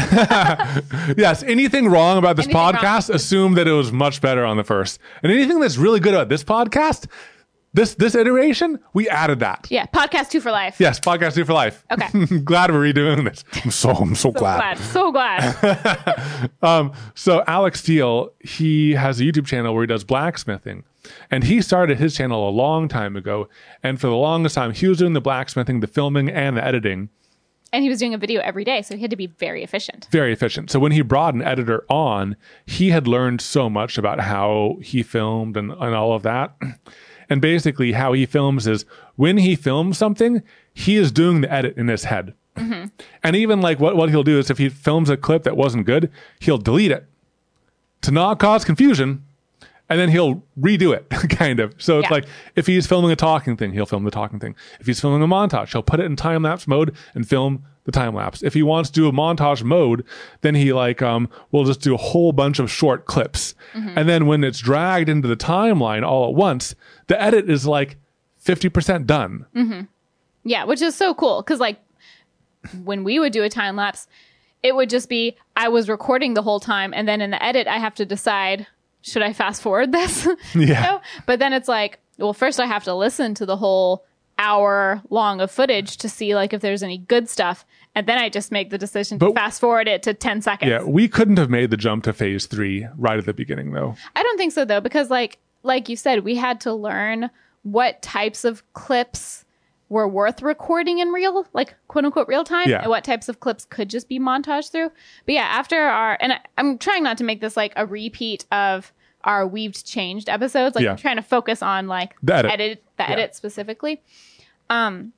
Yes. Anything wrong about this Anything podcast, wrong. assume that it was much better on the first. And anything that's really good about this podcast, This this iteration, we added that. Yeah, podcast two for life. Yes, podcast two for life. Okay. Glad we're redoing this. I'm so I'm so, So glad. glad. So glad. um, so Alex Steele, he has a YouTube channel where he does blacksmithing, and he started his channel a long time ago. And for the longest time, he was doing the blacksmithing, the filming, and the editing. And he was doing a video every day, so he had to be very efficient. Very efficient. So when he brought an editor on, he had learned so much about how he filmed and, and all of that. And basically how he films is when he films something, he is doing the edit in his head. Mm-hmm. And even like what, what he'll do is if he films a clip that wasn't good, he'll delete it to not cause confusion. And then he'll redo it, kind of. So it's Yeah. like if he's filming a talking thing, he'll film the talking thing. If he's filming a montage, he'll put it in time lapse mode and film the time lapse. If he wants to do a montage mode, then he like um will just do a whole bunch of short clips. Mm-hmm. And then when it's dragged into the timeline all at once, the edit is like fifty percent done. Mm-hmm. Yeah, which is so cool because like when we would do a time lapse, it would just be I was recording the whole time, and then in the edit I have to decide, should I fast forward this? Yeah. You know? But then it's like, well, first I have to listen to the whole hour long of footage to see like if there's any good stuff. And then I just make the decision to But- fast forward it to ten seconds. Yeah, we couldn't have made the jump to phase three right at the beginning, though. I don't think so though, because like like you said, we had to learn what types of clips were worth recording in real, like quote unquote real time, Yeah. and what types of clips could just be montaged through. But yeah, after our, and I, I'm trying not to make this like a repeat of our weaved changed episodes. Like Yeah. I'm trying to focus on like The edit. edit, the Yeah. edit specifically. Um,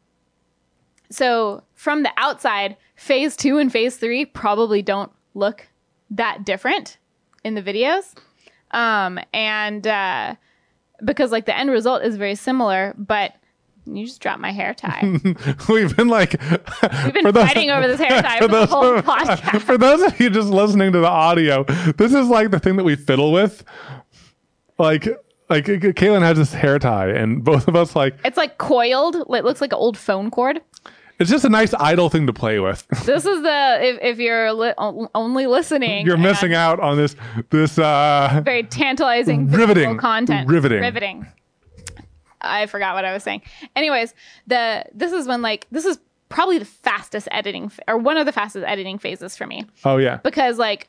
so from the outside, phase two and phase three probably don't look that different in the videos. Um, and, uh, because like the end result is very similar, but you just dropped my hair tie. We've been like, We've been fighting over this hair tie for, the whole podcast. For those of you just listening to the audio, this is like the thing that we fiddle with. Like, like Kaylin has this hair tie, and both of us like, It's like coiled. It looks like an old phone cord. it's just a nice idle thing to play with. This is the if, if you're li- o- only listening, You're and missing out on this this uh very tantalizing visual Riveting. content. Riveting. Riveting. I forgot what I was saying. Anyways, the this is when like this is probably the fastest editing f- or one of the fastest editing phases for me. oh yeah. Because like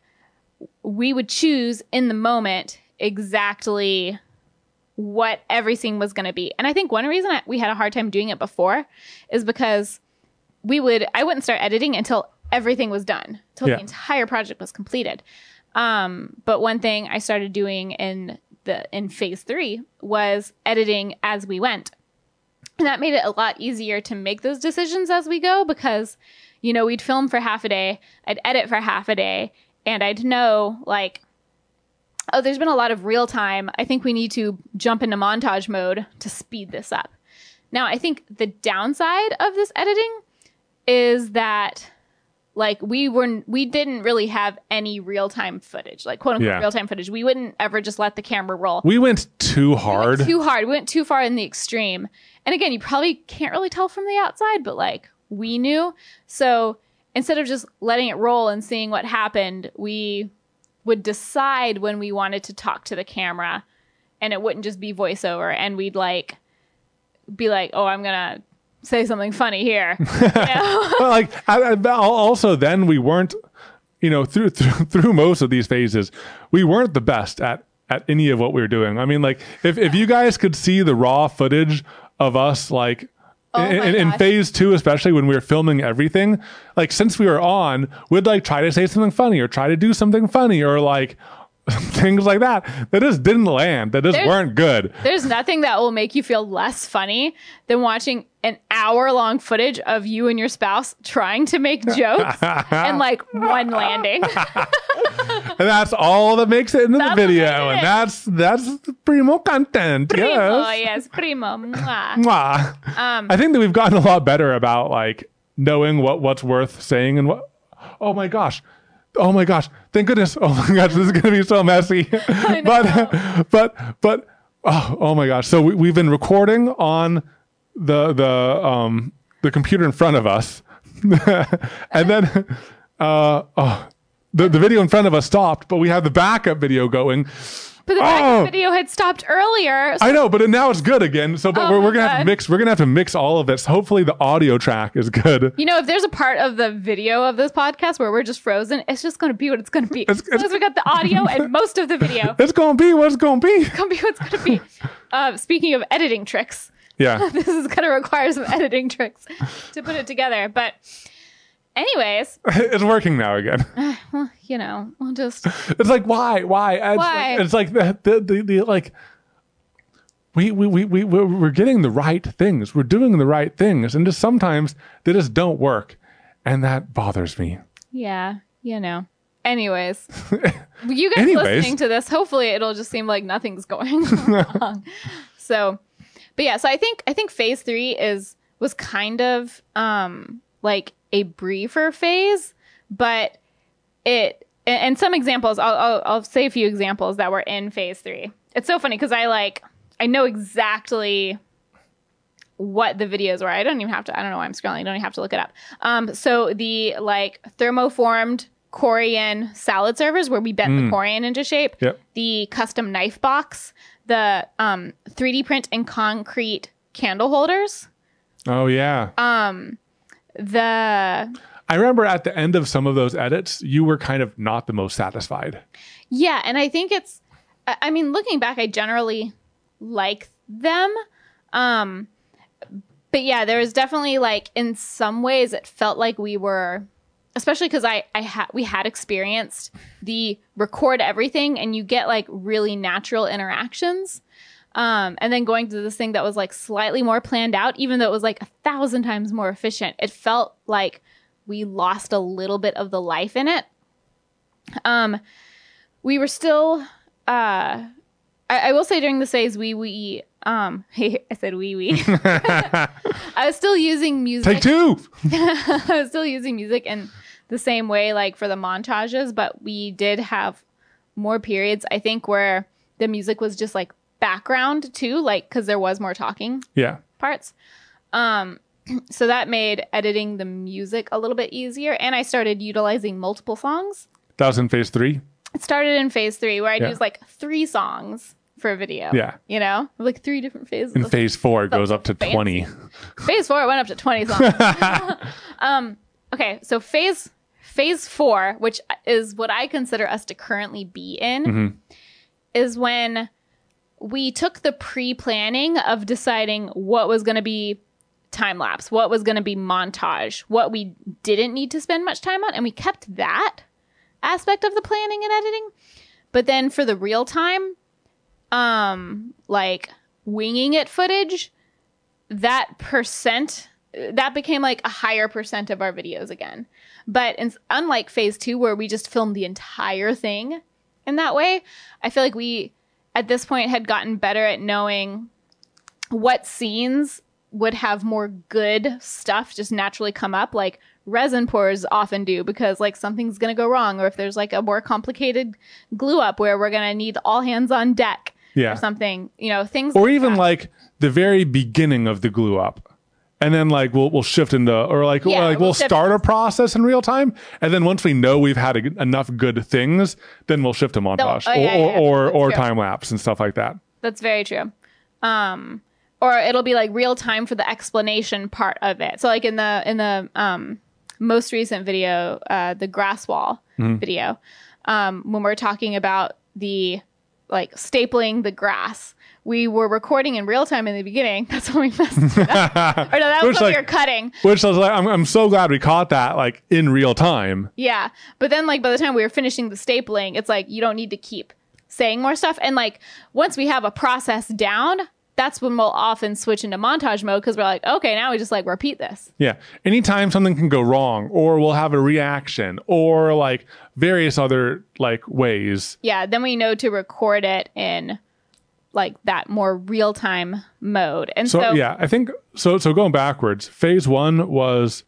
we would choose in the moment exactly what every scene was going to be. And I think one reason I, we had a hard time doing it before is because we would I wouldn't start editing until everything was done, till Yeah. the entire project was completed. Um, but one thing I started doing in the in phase three was editing as we went. And that made it a lot easier to make those decisions as we go because, you know, we'd film for half a day, I'd edit for half a day, and I'd know, like, oh, there's been a lot of real time. I think we need to jump into montage mode to speed this up. Now, I think the downside of this editing is that, like, we were we didn't really have any real time footage, like quote unquote Yeah. real time footage. We wouldn't ever just let the camera roll. We went too hard. We went too hard. We went too far in the extreme. And again, you probably can't really tell from the outside, but like we knew. So instead of just letting it roll and seeing what happened, we would decide when we wanted to talk to the camera, and it wouldn't just be voiceover. And we'd like be like, oh, I'm going to say something funny here. You know? But like I, I, also then we weren't, you know, through, through through most of these phases, we weren't the best at at any of what we were doing. I mean, like if if you guys could see the raw footage of us, like Oh in, my in, in gosh. phase two, especially when we were filming everything, like since we were on, we'd like try to say something funny or try to do something funny or like things like that that just didn't land, that just There's- weren't good. There's nothing that will make you feel less funny than watching an hour long footage of you and your spouse trying to make jokes and like one landing. And that's all that makes it into That's the what video, made and it. that's that's primo content. Primo, yes. yes, primo. Mwah. Mwah. Um, I think that we've gotten a lot better about like knowing what what's worth saying and what. Oh my gosh. Oh my gosh. Thank goodness. Oh my gosh. This is going to be so messy. but, but, but, oh, oh my gosh. So we, we've been recording on the, the, um, the computer in front of us. And then, uh, oh, the, the video in front of us stopped, but we have the backup video going. But the backup Oh. video had stopped earlier. I know, but now it's good again. So, but Oh we're, my we're gonna have to God. mix. We're gonna have to mix all of this. Hopefully, the audio track is good. You know, if there's a part of the video of this podcast where we're just frozen, it's just going to be what it's going to be. It's- As long as we got the audio and most of the video, It's gonna be what it's gonna be. it's going to be what's going to be. Uh, speaking of editing tricks, Yeah. this is going to require some editing tricks to put it together. But anyways, It's working now again. well, you know, we'll just It's like why, why? It's Why? Like, it's like the the, the, the like. We, we, we, we, we're we're getting the right things. We're doing the right things. And just sometimes they just don't work. And that bothers me. yeah, you know. Anyways, you guys Anyways. listening to this, hopefully it'll just seem like nothing's going wrong. So, but yeah, so I think I think phase three is was kind of um like a briefer phase, but it and and some examples. I'll I'll, I'll say a few examples that were in phase three. It's so funny because I like I know exactly what the videos were. I don't even have to. I don't know why I'm scrolling. I don't even have to look it up. Um, so the like thermoformed Corian salad servers where we bent the Corian into shape. Yep. The custom knife box. The um three D print and concrete candle holders. Oh, yeah. Um, the I remember at the end of some of those edits, you were kind of not the most satisfied. yeah, and I think it's. I I mean, looking back, I generally like them. Um, but yeah, there was definitely like in some ways it felt like we were, especially because I I had we had experienced the record everything and you get like really natural interactions. Um, and then going to this thing that was like slightly more planned out, even though it was like a thousand times more efficient, it felt like we lost a little bit of the life in it. Um, we were still, uh, I, I will say during the phase, we, we, um, I said wee wee. I was still using music. Take two. I was still using music in the same way, like for the montages, but we did have more periods, I think, where the music was just like background too, like because there was more talking Yeah. parts. Um, so that made editing the music a little bit easier, and I started utilizing multiple songs. That was in phase three. It started in phase three, where I'd Yeah. use like three songs for a video. Yeah. You know, like three different phases. In phase four, it So goes up to fancy. twenty. Phase four, it went up to twenty songs. um, okay, so phase phase four, which is what I consider us to currently be in, Mm-hmm. is when we took the pre-planning of deciding what was going to be time lapse, what was going to be montage, what we didn't need to spend much time on, and we kept that aspect of the planning and editing. But then for the real time, um, like winging it footage, that percent, that became like a higher percent of our videos again. But in, unlike phase two, where we just filmed the entire thing in that way, I feel like we, at this point, had gotten better at knowing what scenes would have more good stuff just naturally come up, like resin pours often do, because like something's going to go wrong, or if there's like a more complicated glue up where we're going to need all hands on deck Yeah. or something, you know, things Or like even that. like the very beginning of the glue up. And then like we'll we'll shift into or like, Yeah, or, like we'll we'll shift- start a process in real time, and then once we know we've had a, enough good things, then we'll shift to montage oh, yeah, or yeah, or that's or, or true. time lapse and stuff like that. That's very true. Um, or it'll be like real time for the explanation part of it. So like in the in the um, most recent video, uh, the grass wall Mm-hmm. video, um, when we're talking about the like stapling the grass, we were recording in real time in the beginning. That's when we messed it up. Or no, that was Which, when like- we were cutting. Which I was like, I'm I'm so glad we caught that like in real time. Yeah. But then like by the time we were finishing the stapling, it's like you don't need to keep saying more stuff. And like once we have a process down, that's when we'll often switch into montage mode, because we're like, okay, now we just like repeat this. Yeah. Anytime something can go wrong, or we'll have a reaction, or like various other like ways. Yeah. Then we know to record it in like that more real time mode. And So, so, yeah, I think so. So going backwards, phase one was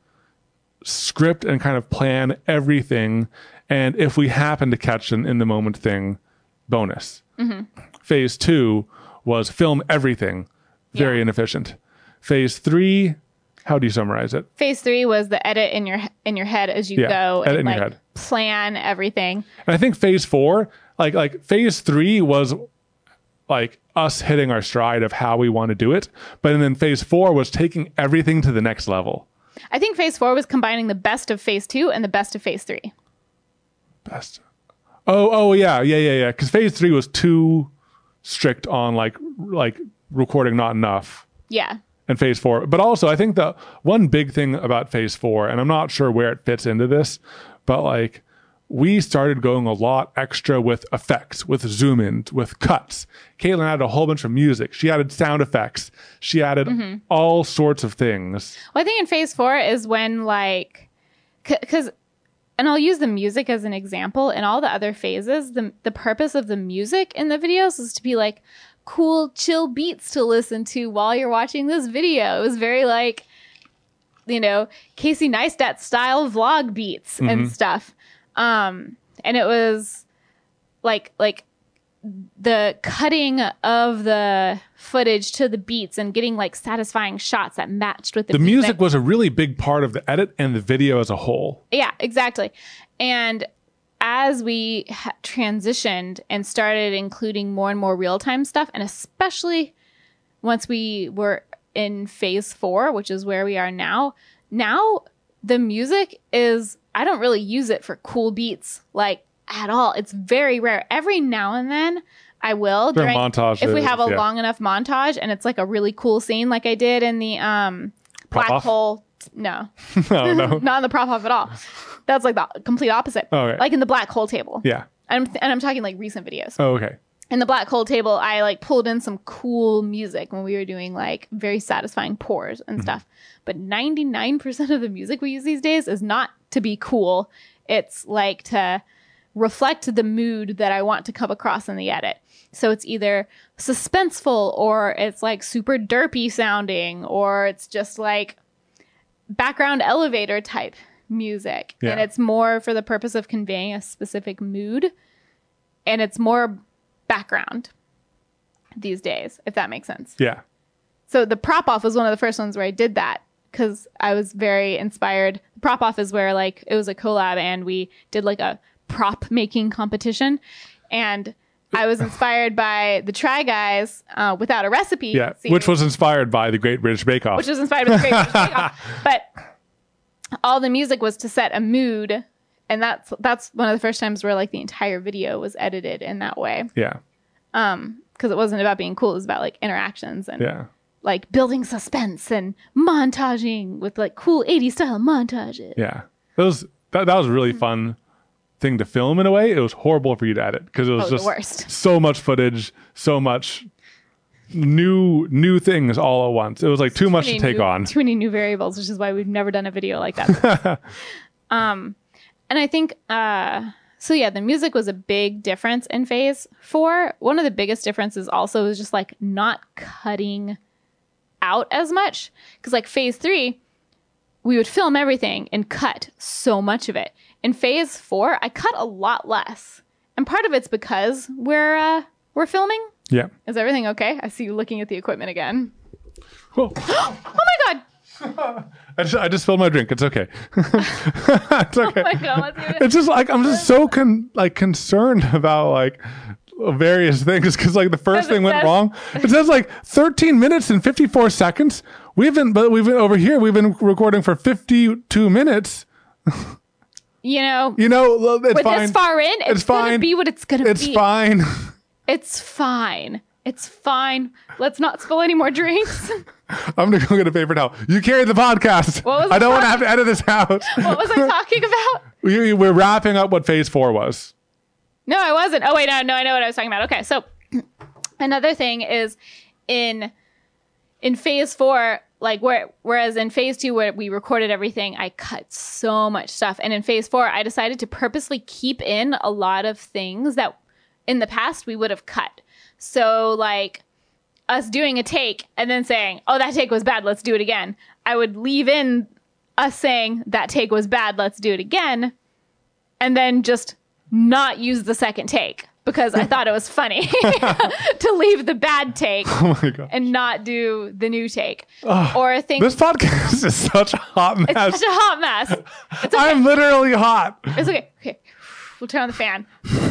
script and kind of plan everything, and if we happen to catch an in the moment thing, bonus. Mm-hmm. Phase two was film everything, very Yeah. inefficient. Phase three, how do you summarize it? phase three was the edit in your in your head as you Yeah, go edit and in your like head. plan everything. And I think phase four, like like phase three was like us hitting our stride of how we want to do it, but then phase four was taking everything to the next level. I think phase four was combining the best of phase two and the best of phase three. Best. Oh, oh yeah, yeah, yeah, yeah. Because phase three was too strict on like like recording not enough, Yeah. and phase four. But also, I think the one big thing about phase four, and I'm not sure where it fits into this, but like we started going a lot extra with effects, with zoom ins, with cuts. Caitlin added a whole bunch of music. She added sound effects. She added Mm-hmm. all sorts of things. Well, I think in phase four is when like, because, and I'll use the music as an example. In all the other phases, the the purpose of the music in the videos is to be like cool, chill beats to listen to while you're watching this video. It was very like, you know, Casey Neistat style vlog beats and stuff. Um, and it was like like the cutting of the footage to the beats and getting like satisfying shots that matched with the, The beats. music was a really big part of the edit and the video as a whole. Yeah, exactly. And as we ha- transitioned and started including more and more real-time stuff, and especially once we were in phase four, which is where we are now, now the music is, I don't really use it for cool beats like at all. It's very rare. Every now and then I will During during montages, if we have a yeah. long enough montage and it's like a really cool scene like I did in the um Prop black off? hole. No, no, no. not in the prop off at all. That's like the complete opposite. Oh, okay. Like in the black hole table. Yeah. I'm th- and I'm talking like recent videos. Oh, okay. In the black hole table, I like pulled in some cool music when we were doing like very satisfying pours and stuff. But ninety-nine percent of the music we use these days is not to be cool. It's like to reflect the mood that I want to come across in the edit. So it's either suspenseful or it's like super derpy sounding or it's just like background elevator type music. Yeah. And it's more for the purpose of conveying a specific mood. And it's more background these days, if that makes sense. Yeah. So the prop off was one of the first ones where I did that because I was very inspired. The prop off is where like it was a collab and we did like a prop making competition. And I was inspired by the Try Guys uh, without a recipe. Yeah. series, Which was inspired by the Great British Bake Off. which was inspired by the Great British Bake Off. But all the music was to set a mood. And that's that's one of the first times where like the entire video was edited in that way. yeah. Um, because it wasn't about being cool. It was about like interactions and Yeah. like building suspense and montaging with like cool eighties style montages. Yeah. That was that, that was a really fun thing to film in a way. It was horrible for you to edit because it was Oh, the just worst. so much footage, so much new new things all at once. It was like too much to Many take new- on. Too many new variables, which is why we've never done a video like that. um, and I think uh, so. Yeah, the music was a big difference in phase four. One of the biggest differences also was just like not cutting out as much because like phase three, we would film everything and cut so much of it. In phase four, I cut a lot less, and part of it's because we're uh, we're filming. Yeah. Is everything okay? I see you looking at the equipment again. Whoa. Oh my god! I just I just spilled my drink. It's okay. It's okay. Oh my god! Let's do it. It's just like I'm just so con- like concerned about like various things because like the first Because it thing went says- wrong. It says like thirteen minutes and fifty-four seconds. We've been but we've been over here. We've been recording for fifty-two minutes. You know, You know, it's with fine. this far in, it's, It's fine. gonna be what it's gonna It's be. fine. It's fine. It's fine. Let's not spill any more drinks. I'm gonna go get a paper towel. You carry the podcast. What was I the don't want to topic? have to edit this out. What was I talking about? we, we're wrapping up what phase four was. No, I wasn't. Oh wait, no, no, I know what I was talking about. Okay, so another thing is in in phase four, like where whereas in phase two where we recorded everything, I cut so much stuff, and in phase four, I decided to purposely keep in a lot of things that in the past we would have cut. So like us doing a take and then saying, "Oh, that take was bad. Let's do it again." I would leave in us saying that take was bad. Let's do it again, and then just not use the second take because I thought it was funny to leave the bad take Oh my god. and not do the new take. Or think This podcast is such a hot it's mess. such a hot mess. It's okay. I'm literally hot. It's okay. Okay. We'll turn on the fan.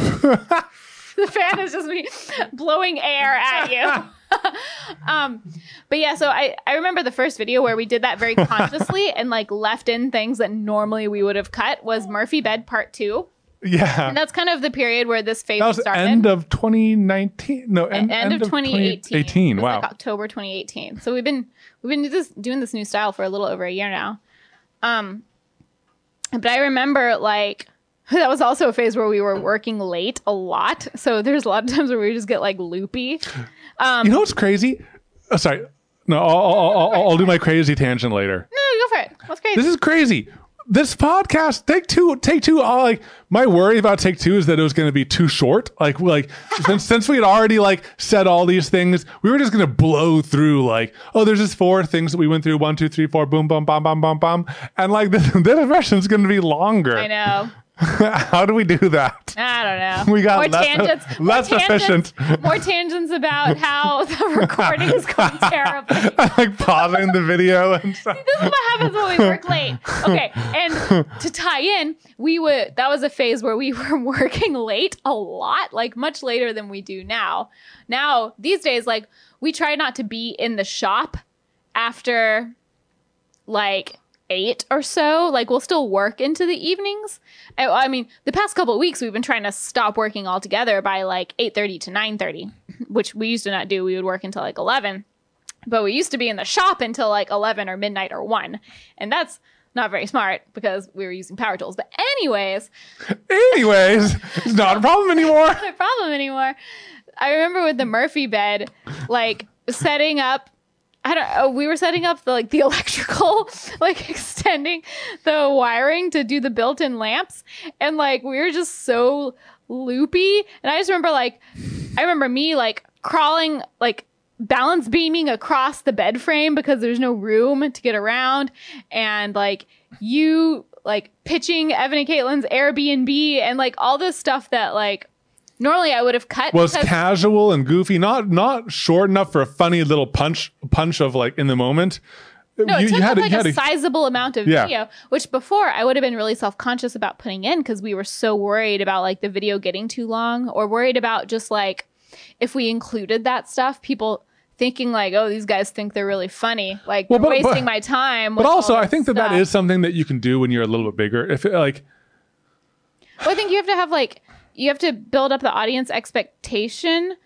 The fan is just me blowing air at you. um, but yeah, so I, I remember the first video where we did that very consciously and like left in things that normally we would have cut was Murphy Bed Part Two. Yeah. And that's kind of the period where this phase That was started. end of twenty nineteen. No, end, end, of twenty eighteen. twenty eighteen. It was Wow. like October twenty eighteen. So we've been we've been do this, doing this new style for a little over a year now. Um, but I remember like that was also a phase where we were working late a lot. So there's a lot of times where we just get like loopy. Um, You know what's crazy? Oh, sorry. No, I'll, I'll, I'll, I'll do my crazy tangent later. no, go for it. What's crazy? This is crazy. This podcast, take two, take two. Uh, like my worry about take two is that it was going to be too short. Like, like since since we had already like said all these things, we were just going to blow through. Like, oh, there's just four things that we went through. One, two, three, four. Boom, boom, bam, bam, bam, bam. And like this, this impression is going to be longer. I know. How do we do that? I don't know. We got more less- tangents. less more tangents, efficient. More tangents about how the recording is going terribly. Like pausing the video and stuff. This is what happens when we work late. Okay, and to tie in, we would that was a phase where we were working late a lot, like much later than we do now. Now, these days, like we try not to be in the shop after like eight or so, like we'll still work into the evenings. I, I mean, the past couple of weeks we've been trying to stop working altogether by like eight thirty to nine thirty, which we used to not do. We would work until like eleven, but we used to be in the shop until like eleven or midnight or one, and that's not very smart because we were using power tools. But anyways, anyways, it's not a problem anymore. Not a problem anymore. I remember with the Murphy bed, like setting up. I don't know. We were setting up the like the electrical, like extending the wiring to do the built-in lamps, and like we were just so loopy. And I just remember like, I remember me like crawling, like balance beaming across the bed frame because there's no room to get around, and like you like pitching Evan and Caitlin's Airbnb and like all this stuff that like. Normally I would have cut. Was because- casual and goofy, not not short enough for a funny little punch punch of like in the moment. No, you, it took you had up like you had a sizable amount of yeah. video, which before I would have been really self-conscious about putting in because we were so worried about like the video getting too long, or worried about just like if we included that stuff, people thinking like, oh, these guys think they're really funny, like well, but, wasting but, my time. But also, I think stuff. that that is something that you can do when you're a little bit bigger. If it, like, well, I think you have to have like. You have to build up the audience expectation.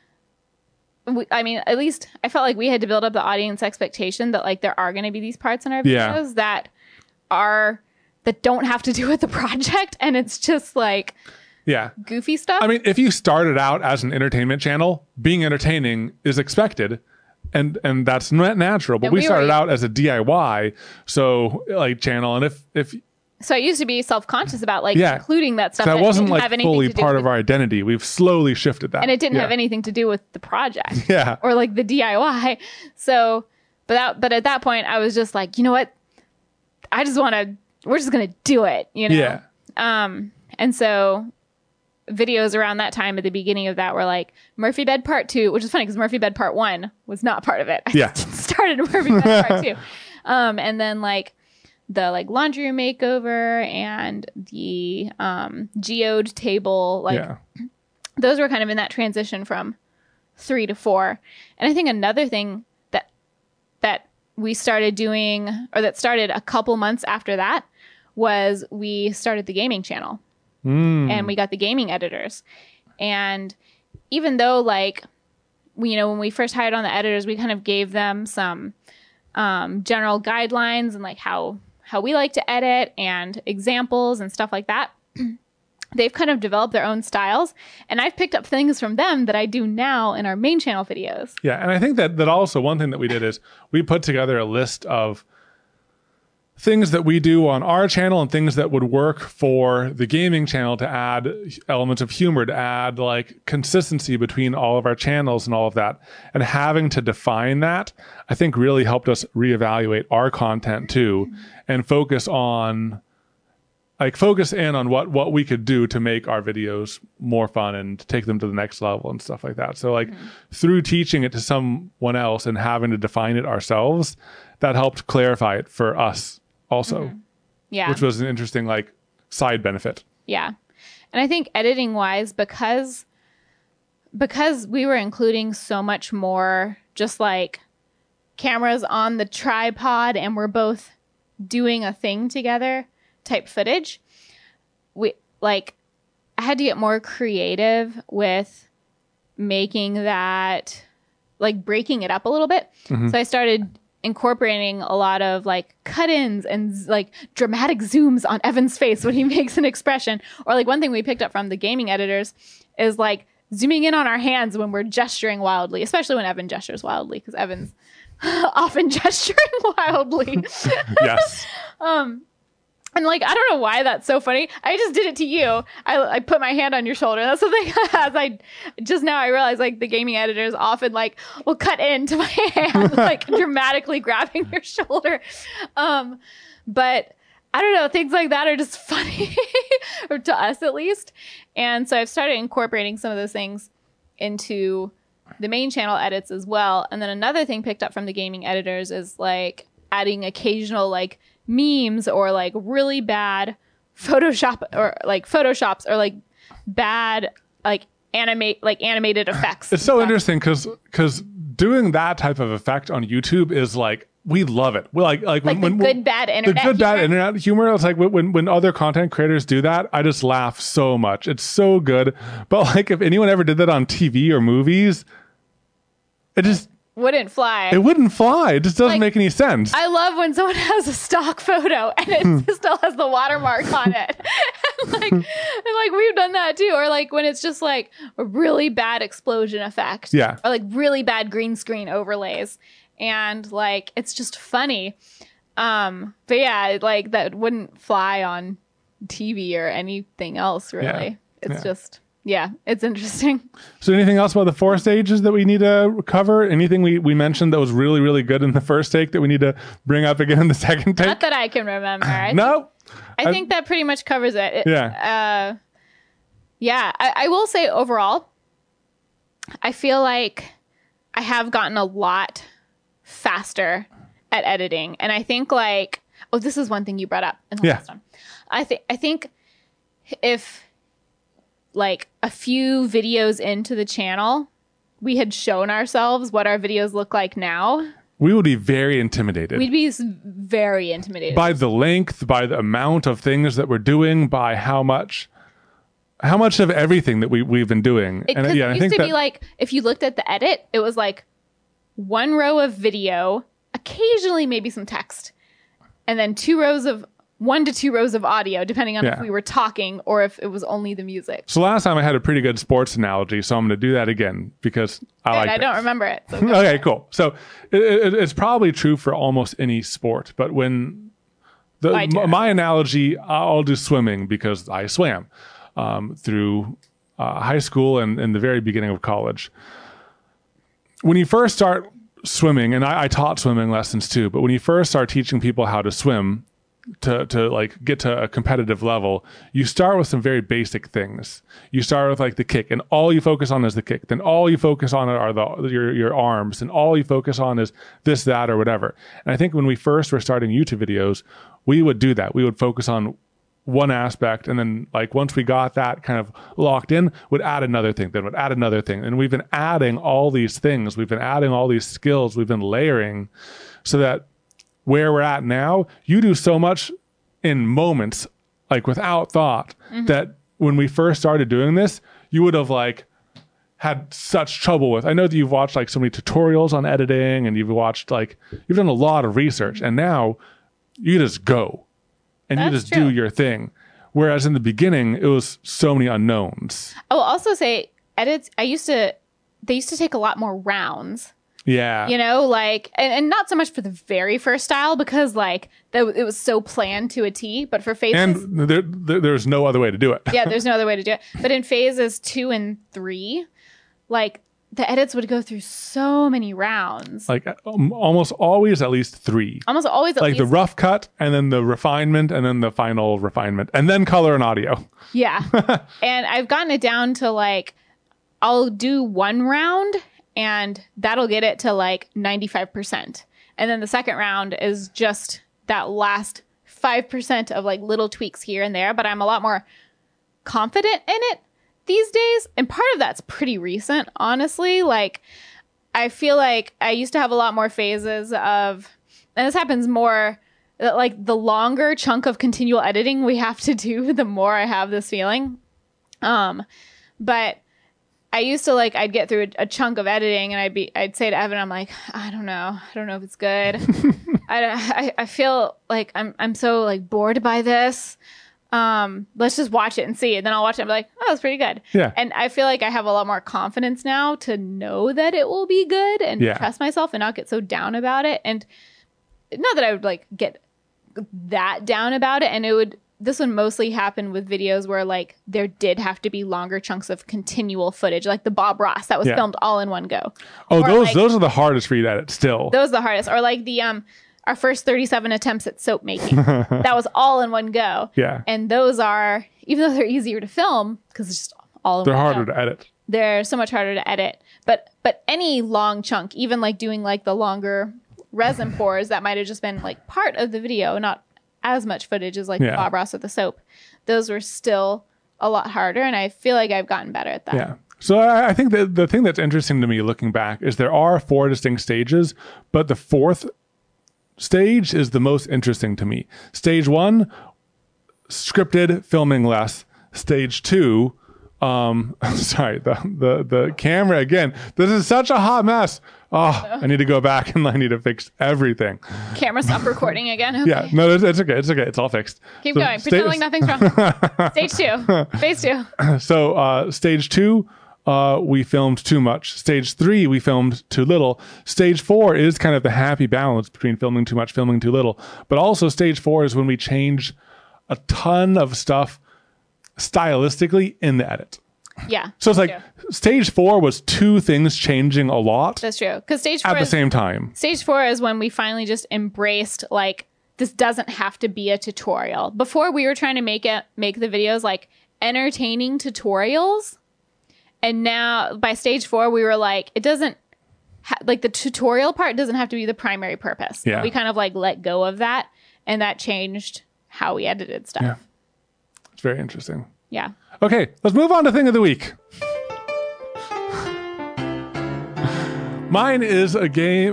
We, I mean, at least I felt like we had to build up the audience expectation that like there are going to be these parts in our videos yeah. that are that don't have to do with the project, and it's just like yeah, goofy stuff. I mean, if you started out as an entertainment channel, being entertaining is expected, and and that's not natural. But we, we started were, out as a D I Y so like channel, and if if So I used to be self-conscious about like yeah. including that stuff. That, that wasn't like have fully part with, of our identity. We've slowly shifted that. And it didn't yeah. have anything to do with the project. Yeah. Or like the D I Y. So, but that, but at that point I was just like, you know what? I just want to, we're just going to do it, you know? Yeah. Um, and so videos around that time at the beginning of that were like Murphy Bed Part Two, which is funny because Murphy Bed Part One was not part of it. I yeah. started Murphy Bed Part Two. Um, and then like, the like laundry room makeover and the um, geode table, like yeah. those were kind of in that transition from three to four. And I think another thing that that we started doing, or that started a couple months after that, was we started the gaming channel, mm. and we got the gaming editors. And even though like we, you know, when we first hired on the editors, we kind of gave them some um, general guidelines and like how. how we like to edit and examples and stuff like that. They've kind of developed their own styles, and I've picked up things from them that I do now in our main channel videos. Yeah, and I think that that also one thing that we did is we put together a list of things that we do on our channel and things that would work for the gaming channel to add elements of humor, to add like consistency between all of our channels and all of that. And having to define that, I think really helped us reevaluate our content too, and focus on like focus in on what, what we could do to make our videos more fun and take them to the next level and stuff like that. So like mm-hmm. through teaching it to someone else and having to define it ourselves, that helped clarify it for us also. Mm-hmm. Yeah. Which was an interesting like side benefit. Yeah. And I think editing wise, because because we were including so much more just like cameras on the tripod and we're both doing a thing together type footage, we like I had to get more creative with making that, like breaking it up a little bit. Mm-hmm. So I started incorporating a lot of like cut-ins and like dramatic zooms on Evan's face when he makes an expression. Or like one thing we picked up from the gaming editors is like zooming in on our hands when we're gesturing wildly, especially when Evan gestures wildly, because Evan's often gesturing wildly. Yes. um, and like, I don't know why that's so funny. I just did it to you. I, I put my hand on your shoulder. That's something as I just now I realize like the gaming editors often like will cut into my hand, like dramatically grabbing your shoulder. Um, but I don't know, things like that are just funny or to us at least. And so I've started incorporating some of those things into the main channel edits as well. And then another thing picked up from the gaming editors is like adding occasional like memes or like really bad Photoshop or like Photoshops or like bad like animate like animated effects. It's so interesting because because doing that type of effect on YouTube is like we love it. We like like, Like when, the when good, bad internet the good bad humor. internet humor. It's like when when other content creators do that, I just laugh so much. It's so good. But like if anyone ever did that on T V or movies, it just Wouldn't fly. it wouldn't fly. It just doesn't Like, make any sense. I love when someone has a stock photo and it still has the watermark on it. and like, and like we've done that too. Or like when it's just like a really bad explosion effect. Yeah. Or like really bad green screen overlays. And like it's just funny. Um, but yeah, like that wouldn't fly on T V or anything else really. Yeah. It's Yeah. just yeah, it's interesting. So anything else about the four stages that we need to cover? Anything we, we mentioned that was really, really good in the first take that we need to bring up again in the second take? Not that I can remember. I No? I think that pretty much covers it. It- Yeah. Uh, yeah. I, I will say overall, I feel like I have gotten a lot faster at editing. And I think like, oh, this is one thing you brought up in the Yeah. last one. I think, I think if like a few videos into the channel, we had shown ourselves what our videos look like now, We would be very intimidated. we'd be s- very intimidated. by the length, by the amount of things that we're doing, by how much, how much of everything that we we've been doing. It, 'cause yeah, it I used think to that be like, if you looked at the edit, it was like one row of video, occasionally maybe some text, and then two rows of one to two rows of audio, depending on if Yeah. we were talking or if it was only the music. so. Last time I had a pretty good sports analogy, so I'm going to do that again because I And like. I it. don't remember it. So go. Okay, cool. So it, it, it's probably true for almost any sport, but when the My turn. m- my analogy, I'll do swimming because I swam um, through uh, high school and in the very beginning of college. When you first start swimming, and I, I taught swimming lessons too, but when you first start teaching people how to swim, to to like get to a competitive level, you start with some very basic things. You start with like the kick, and all you focus on is the kick. Then all you focus on are the your your arms, and all you focus on is this, that, or whatever. And I think when we first were starting YouTube videos, we would do that. We would focus on one aspect, and then like once we got that kind of locked in, would add another thing, then would add another thing. And we've been adding all these things. We've been adding all these skills. We've been layering so that where we're at now, you do so much in moments, like without thought, that when we first started doing this, you would have like had such trouble with. I know that you've watched like so many tutorials on editing and you've watched like, you've done a lot of research, and now you just go and you That's just true. do your thing. Whereas in the beginning, it was so many unknowns. I will also say edits, I used to, they used to take a lot more rounds. Yeah. You know, like, and, and not so much for the very first style because, like, that it was so planned to a T. But for phases, And there, there, there's no other way to do it. yeah, there's no other way to do it. But in phases two and three, like, the edits would go through so many rounds. Like um, almost always at least three. Almost always at Like the least, rough cut, and then the refinement, and then the final refinement, and then color and audio. yeah. And I've gotten it down to, like, I'll do one round, and that'll get it to, like, ninety-five percent. And then the second round is just that last five percent of, like, little tweaks here and there. But I'm a lot more confident in it these days. And part of that's pretty recent, honestly. Like, I feel like I used to have a lot more phases of, and this happens more, like, the longer chunk of continual editing we have to do, the more I have this feeling. Um, but I used to, like, I'd get through a, a chunk of editing and I'd be, I'd say to Evan, I'm like, I don't know. I don't know if it's good. I, don't- I, I feel like I'm, I'm so, like, bored by this. Um, let's just watch it and see. And then I'll watch it and be like, oh, that's pretty good. Yeah. And I feel like I have a lot more confidence now to know that it will be good and Yeah. trust myself and not get so down about it. And not that I would, like, get that down about it. And it would, this would mostly happen with videos where, like, there did have to be longer chunks of continual footage, like the Bob Ross that was Yeah. filmed all in one go. Oh, Or, those like- those are the hardest for you to edit still. Those are the hardest. Or like the um our first thirty-seven attempts at soap making. That was all in one go. Yeah. And those are, even though they're easier to film because it's just all in They're one harder go, to edit. they're so much harder to edit. But but any long chunk, even like doing like the longer resin pours that might have just been like part of the video, not as much footage as like Yeah. Bob Ross with the soap. Those were still a lot harder, and I feel like I've gotten better at that. Yeah. So I, I think that the thing that's interesting to me looking back is there are four distinct stages, but the fourth stage is the most interesting to me. Stage one, scripted, filming less. Stage two, um, sorry, the, the, the camera again. This is such a hot mess. Oh, I need to go back and I need to fix everything. Camera stop recording again. Okay. Yeah, no, it's, it's okay. It's okay. It's all fixed. Keep So going. sta- Pretend like nothing's wrong. Stage two. Phase two. So uh, stage two, uh, we filmed too much. Stage three, we filmed too little. Stage four is kind of the happy balance between filming too much, filming too little. But also stage four is when we change a ton of stuff stylistically in the edit. Yeah. So it's like true. stage four was two things changing a lot That's true. Because stage four at the is, same time. Stage four is when we finally just embraced like this doesn't have to be a tutorial. Before we were trying to make it make the videos like entertaining tutorials. And now by stage four, we were like, it doesn't ha- like the tutorial part doesn't have to be the primary purpose. Yeah. We kind of like let go of that. And that changed how we edited stuff. Yeah. It's very interesting. Yeah. Okay, let's move on to thing of the week. Mine is a game.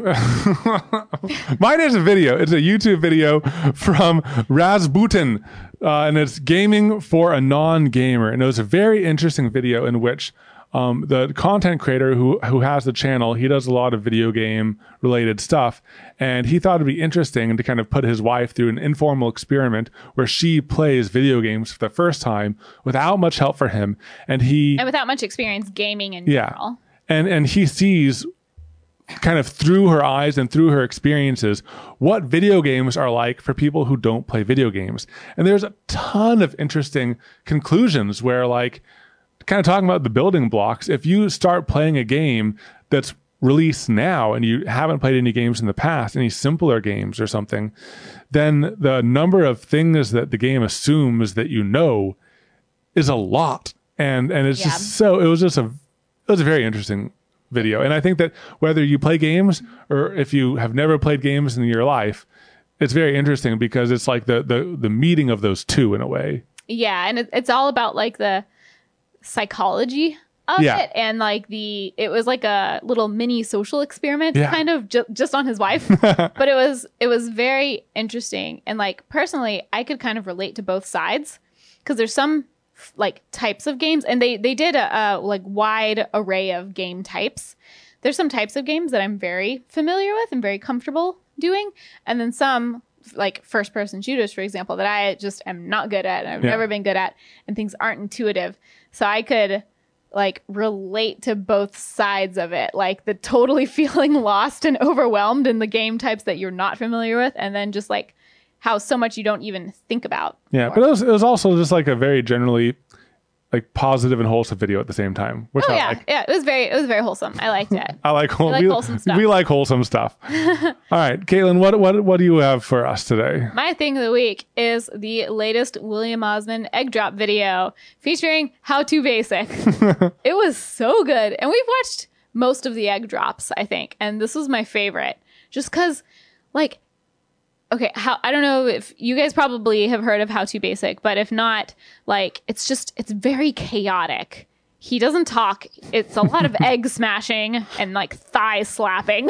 Mine is a video. It's a YouTube video from Rasputin, uh, and it's gaming for a non-gamer. And it was a very interesting video in which um, the content creator who who has the channel, he does a lot of video game related stuff, and he thought it'd be interesting to kind of put his wife through an informal experiment where she plays video games for the first time without much help for him, and he And without much experience gaming in yeah, general. and and he sees kind of through her eyes and through her experiences what video games are like for people who don't play video games. And there's a ton of interesting conclusions where, like, kind of talking about the building blocks, if you start playing a game that's released now and you haven't played any games in the past, any simpler games or something, then the number of things that the game assumes that you know is a lot. And and it's Yeah. just so it was just a it was a very interesting video. And I think that whether you play games or if you have never played games in your life, it's very interesting because it's like the the the meeting of those two in a way. Yeah, and it, it's all about like the psychology of Yeah. it, and like the it was like a little mini social experiment, Yeah. kind of ju- just on his wife. But it was it was very interesting, and like personally, I could kind of relate to both sides because there's some like types of games, and they they did a, a like wide array of game types. There's some types of games that I'm very familiar with and very comfortable doing, and then some like first person shooters, for example, that I just am not good at and I've Yeah. never been good at, and things aren't intuitive. So I could like relate to both sides of it, like the totally feeling lost and overwhelmed in the game types that you're not familiar with, and then just like how so much you don't even think about. Yeah, but it was it was also just like a very generally like positive and wholesome video at the same time, which Oh I yeah, like. yeah, it was very it was very wholesome. I liked it. I like, whole, like we, wholesome stuff. we like wholesome stuff. All right, Caitlin, what what what do you have for us today? My thing of the week is the latest William Osmond egg drop video featuring How to Basic. It was so good. And we've watched most of the egg drops, I think. And this was my favorite. Just because, like, okay, how I don't know if you guys probably have heard of How to Basic, but if not, like, it's just, it's very chaotic. He doesn't talk. It's a lot of egg smashing and like thigh slapping.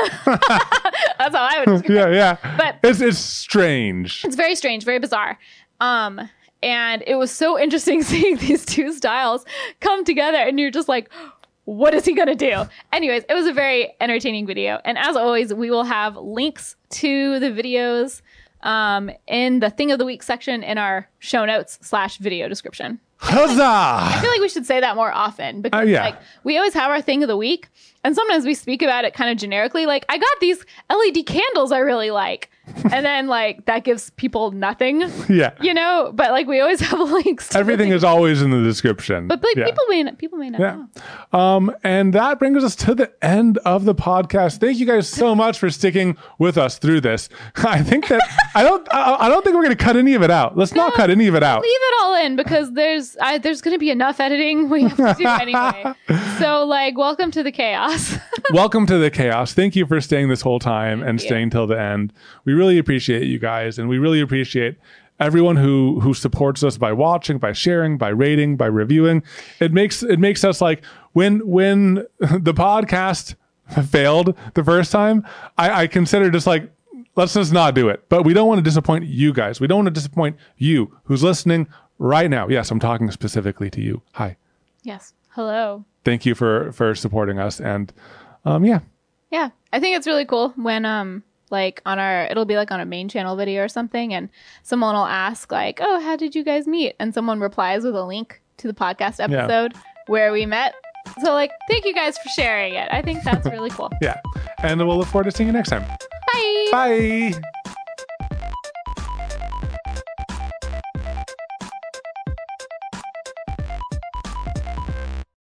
That's how I would describe it. Yeah, yeah. But it's it's strange. it's very strange, very bizarre. Um, and it was so interesting seeing these two styles come together, and you're just like, what is he going to do? Anyways, it was a very entertaining video. And as always, we will have links to the videos um, in the Thing of the Week section in our show notes slash video description. I Huzzah! feel like we should say that more often because Uh, yeah. like we always have our Thing of the Week, and sometimes we speak about it kind of generically. Like, I got these L E D candles I really like. And then like that gives people nothing, Yeah. you know, but like we always have links to Everything is always in the description. but like, Yeah. people may not, people may not Yeah. know. Um, and that brings us to the end of the podcast. Thank you guys so much for sticking with us through this. I think that I don't, I, I don't think we're going to cut any of it out. Let's not cut any of it out. Leave it all in because there's I, there's going to be enough editing we have to do anyway. So like, welcome to the chaos. Welcome to the chaos. Thank you for staying this whole time and you. staying till the end. We really appreciate you guys, and we really appreciate everyone who who supports us by watching, by sharing, by rating, by reviewing. It makes it makes us like when when the podcast failed the first time, I, I consider just like let's just not do it. But we don't want to disappoint you guys. We don't want to disappoint you who's listening right now. Yes, I'm talking specifically to you. Hi. Yes. Hello. Thank you for for supporting us. And um, yeah. Yeah. I think it's really cool when um like on our it'll be like on a main channel video or something, and someone will ask like, oh, how did you guys meet? And someone replies with a link to the podcast episode yeah. where we met. So like, thank you guys for sharing it. I think that's really cool. Yeah. And we'll look forward to seeing you next time. Bye. Bye.